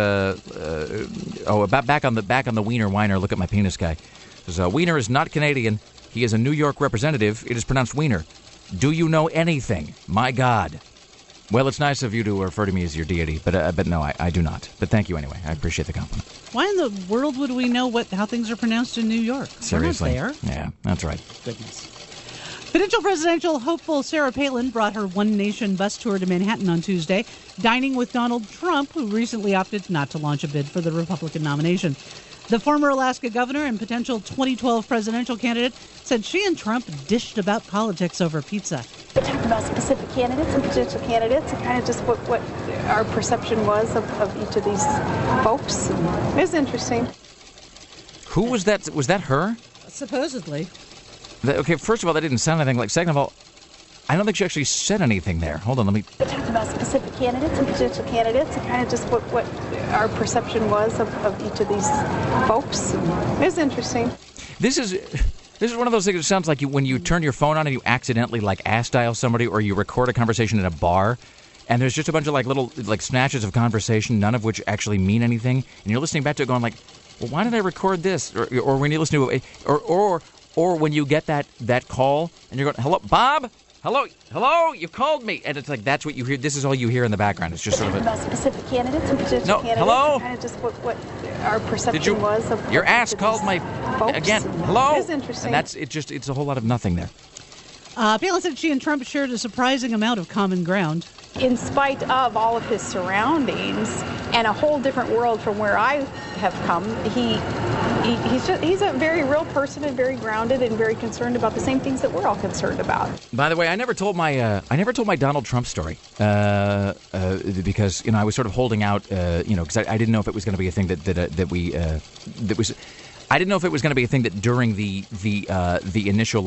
back on the Wiener Whiner. Look at my penis guy. Says, Wiener is not Canadian. He is a New York representative. It is pronounced Wiener. Do you know anything? My God. Well, it's nice of you to refer to me as your deity, but no, I do not. But thank you anyway. I appreciate the compliment. Why in the world would we know how things are pronounced in New York? Seriously. We're not there. Yeah, that's right. Goodness. Potential presidential hopeful Sarah Palin brought her One Nation bus tour to Manhattan on Tuesday, dining with Donald Trump, who recently opted not to launch a bid for the Republican nomination. The former Alaska governor and potential 2012 presidential candidate said she and Trump dished about politics over pizza. We talked about specific candidates and potential candidates and kind of just what our perception was of each of these folks. It was interesting. Who was that? Was that her? Supposedly. Okay, first of all, that didn't sound anything like. Second of all, I don't think she actually said anything there. Hold on, let me... We talked about specific candidates and potential candidates and kind of just what our perception was of each of these folks. It was interesting. This is one of those things that sounds like when you turn your phone on and you accidentally ass dial somebody, or you record a conversation in a bar, and there's just a bunch of little snatches of conversation, none of which actually mean anything, and you're listening back to it going well, why did I record this? Or when you listen to it, or when you get that call and you're going, hello, Bob? Hello, you called me. And it's that's what you hear. This is all you hear in the background. It's just sort of about specific candidates and potential candidates. Hello? Kind of just what our perception was of your ass called my folks. Again. Hello? It is interesting. And it's a whole lot of nothing there. Palin said she and Trump shared a surprising amount of common ground. In spite of all of his surroundings and a whole different world from where I have come, he's a very real person and very grounded and very concerned about the same things that we're all concerned about. By the way, I never told my Donald Trump story because I was sort of holding out because I didn't know if it was going to be a thing that was. I didn't know if it was going to be a thing that during the initial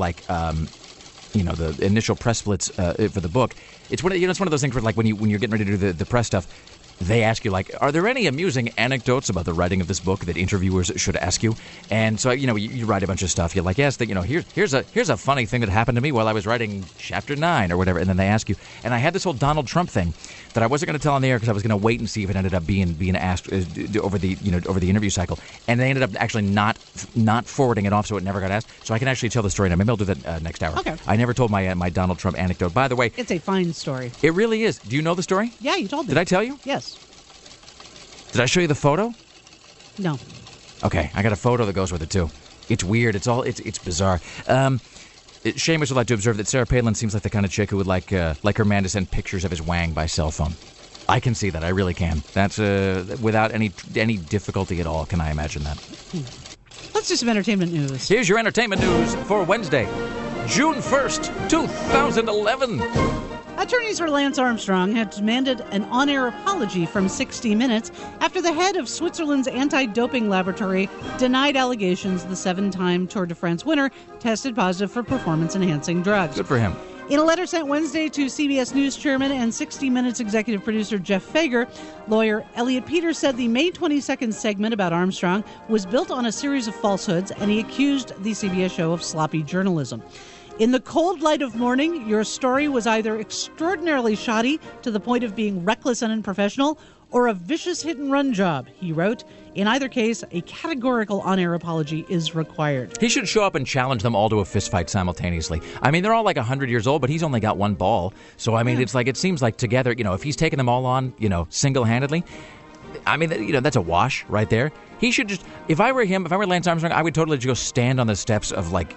the initial press splits for the book. It's one of those things where when you're getting ready to do the press stuff, they ask you are there any amusing anecdotes about the writing of this book that interviewers should ask you? And so you write a bunch of stuff. You're like, yes, here's a funny thing that happened to me while I was writing chapter 9 or whatever. And then they ask you. And I had this whole Donald Trump thing that I wasn't going to tell on the air because I was going to wait and see if it ended up being asked over the interview cycle. And they ended up actually not forwarding it off, so it never got asked. So I can actually tell the story now. Maybe I'll do that next hour. Okay. I never told my Donald Trump anecdote. By the way, it's a fine story. It really is. Do you know the story? Yeah, you told me. Did I tell you? Yes. Did I show you the photo? No. Okay, I got a photo that goes with it too. It's weird. It's bizarre. Seamus would like to observe that Sarah Palin seems like the kind of chick who would like her man to send pictures of his wang by cell phone. I can see that. I really can. That's without any difficulty at all. Can I imagine that? Let's do some entertainment news. Here's your entertainment news for Wednesday, June 1st, 2011. Attorneys for Lance Armstrong had demanded an on-air apology from 60 Minutes after the head of Switzerland's anti-doping laboratory denied allegations the 7-time Tour de France winner tested positive for performance-enhancing drugs. Good for him. In a letter sent Wednesday to CBS News chairman and 60 Minutes executive producer Jeff Fager, lawyer Elliot Peters said the May 22nd segment about Armstrong was built on a series of falsehoods, and he accused the CBS show of sloppy journalism. In the cold light of morning, your story was either extraordinarily shoddy to the point of being reckless and unprofessional, or a vicious hit-and-run job, he wrote. In either case, a categorical on-air apology is required. He should show up and challenge them all to a fistfight simultaneously. I mean, they're all like 100 years old, but he's only got one ball. So, I mean, It's like, it seems like together, if he's taking them all on, single-handedly, I mean, that's a wash right there. He should just, if I were him, if I were Lance Armstrong, I would totally just go stand on the steps of the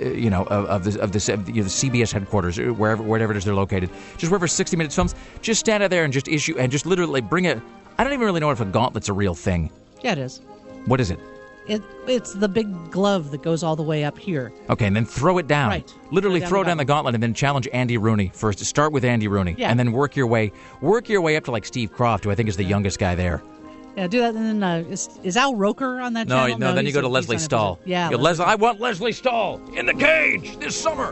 CBS headquarters, wherever it is they're located. Just wherever 60 Minutes films, just stand out there and just issue, and just literally bring it. I don't even really know if a gauntlet's a real thing. Yeah, it is. What is it? It's the big glove that goes all the way up here. Okay, and then throw it down. Right. Literally throw down the gauntlet and then challenge Andy Rooney first. Start with Andy Rooney, and then work your way up to like Steve Croft, who I think is the youngest guy there. Yeah, do that, and then is Al Roker on that channel? No, then you go to Leslie Stahl. Yeah, I want Leslie Stahl in the cage this summer.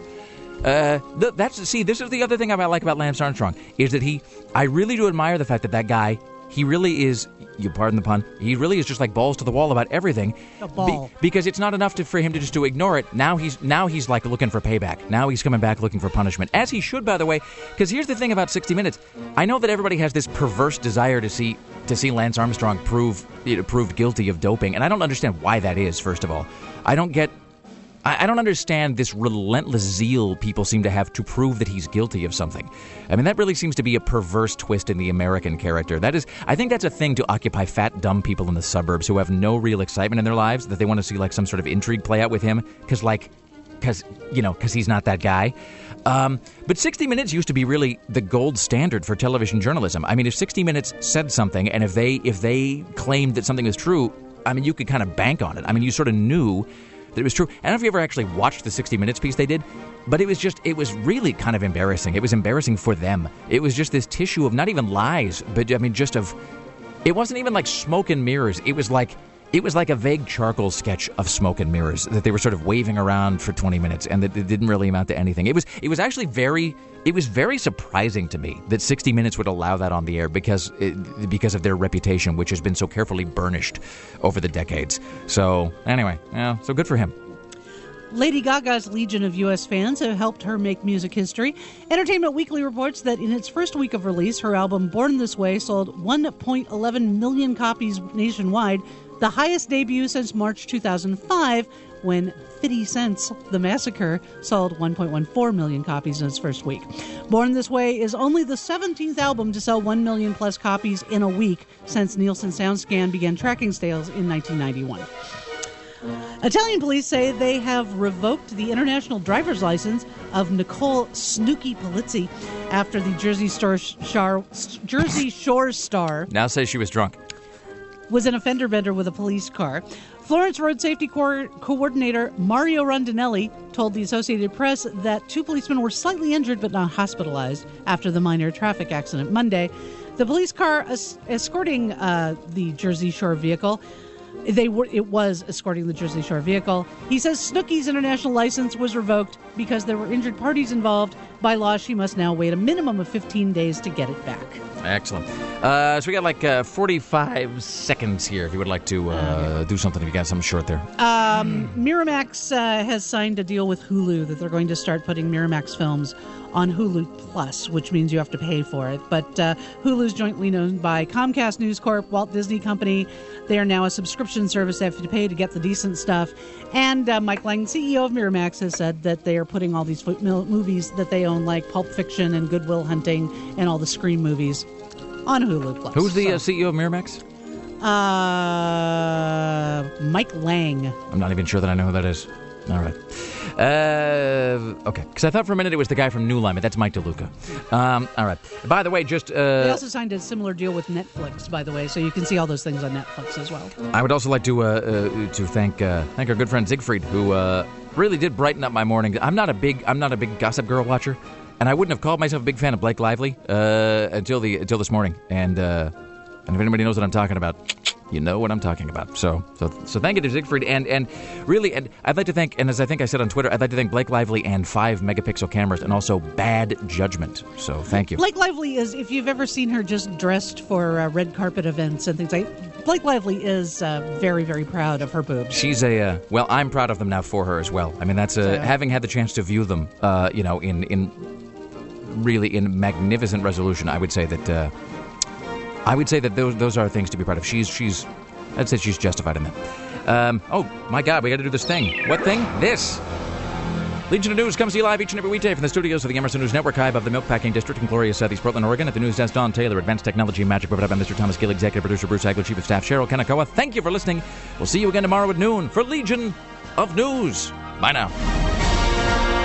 This is the other thing I like about Lance Armstrong, is that I really do admire the fact that guy, he really is, you pardon the pun, he really is just like balls to the wall about everything. A ball. Because it's not enough for him to just to ignore it. Now he's like looking for payback. Now he's coming back looking for punishment. As he should, by the way, because here's the thing about 60 Minutes. I know that everybody has this perverse desire to see Lance Armstrong proved guilty of doping, and I don't understand why that is, first of all. I don't understand this relentless zeal people seem to have to prove that he's guilty of something. I mean, that really seems to be a perverse twist in the American character. I think that's a thing to occupy fat, dumb people in the suburbs who have no real excitement in their lives, that they want to see like some sort of intrigue play out with him, because he's not that guy. But 60 Minutes used to be really the gold standard for television journalism. I mean, if 60 Minutes said something, and if they claimed that something was true, I mean, you could kind of bank on it. I mean, you sort of knew that it was true. I don't know if you ever actually watched the 60 Minutes piece they did, but it was really kind of embarrassing. It was embarrassing for them. It was just this tissue of not even lies, but I mean, it wasn't even like smoke and mirrors. It was like a vague charcoal sketch of smoke and mirrors that they were sort of waving around for 20 minutes, and that it didn't really amount to anything. It was actually very surprising to me that 60 Minutes would allow that on the air because of their reputation, which has been so carefully burnished over the decades. So anyway, so good for him. Lady Gaga's legion of U.S. fans have helped her make music history. Entertainment Weekly reports that in its first week of release, her album Born This Way sold 1.11 million copies nationwide, the highest debut since March 2005, when 50 Cent's The Massacre sold 1.14 million copies in its first week. Born This Way is only the 17th album to sell 1 million plus copies in a week since Nielsen SoundScan began tracking sales in 1991. Italian police say they have revoked the international driver's license of Nicole Snooki Polizzi after the Jersey Shore star now says she was drunk. Was an offender bender with a police car. Florence Road Safety Coordinator Mario Rondinelli told the Associated Press that 2 policemen were slightly injured but not hospitalized after the minor traffic accident Monday. The police car escorting the Jersey Shore vehicle. It was escorting the Jersey Shore vehicle. He says Snooki's international license was revoked because there were injured parties involved. By law, she must now wait a minimum of 15 days to get it back. Excellent. So we got like 45 seconds here if you would like to do something, if you got something short there. Miramax has signed a deal with Hulu that they're going to start putting Miramax films on Hulu Plus, which means you have to pay for it. But Hulu's jointly owned by Comcast News Corp, Walt Disney Company. They are now a subscription service they have to pay to get the decent stuff. And Mike Lang, CEO of Miramax, has said that they are putting all these movies that they own, like Pulp Fiction and Good Will Hunting and all the Scream movies, on Hulu Plus. Who's the CEO of Miramax? Mike Lang. I'm not even sure that I know who that is. All right. Okay. Because I thought for a minute it was the guy from New Line, but that's Mike DeLuca. All right. By the way, just... they also signed a similar deal with Netflix, by the way, so you can see all those things on Netflix as well. I would also like to thank our good friend Siegfried, who really did brighten up my morning. I'm not a big Gossip Girl watcher, and I wouldn't have called myself a big fan of Blake Lively until this morning. And if anybody knows what I'm talking about, you know what I'm talking about. So thank you to Siegfried, and really, and I'd like to thank, and as I think I said on Twitter, I'd like to thank Blake Lively and 5-megapixel cameras, and also Bad Judgment. So thank you. Blake Lively is, if you've ever seen her just dressed for red carpet events and things like, Blake Lively is very, very proud of her boobs. She's well, I'm proud of them now for her as well. I mean, that's having had the chance to view them, in really magnificent resolution. I would say that those are things to be proud of. I'd say she's justified in that. Oh my God, we got to do this thing. What thing? This. Legion of News comes to you live each and every weekday from the studios of the Emerson News Network, high above the Milkpacking District in glorious Southeast Portland, Oregon. At the news desk, Don Taylor, Advanced Technology and Magic, brought up by Mr. Thomas Gill, Executive Producer Bruce Hagler, Chief of Staff Cheryl Kanakawa. Thank you for listening. We'll see you again tomorrow at noon for Legion of News. Bye now.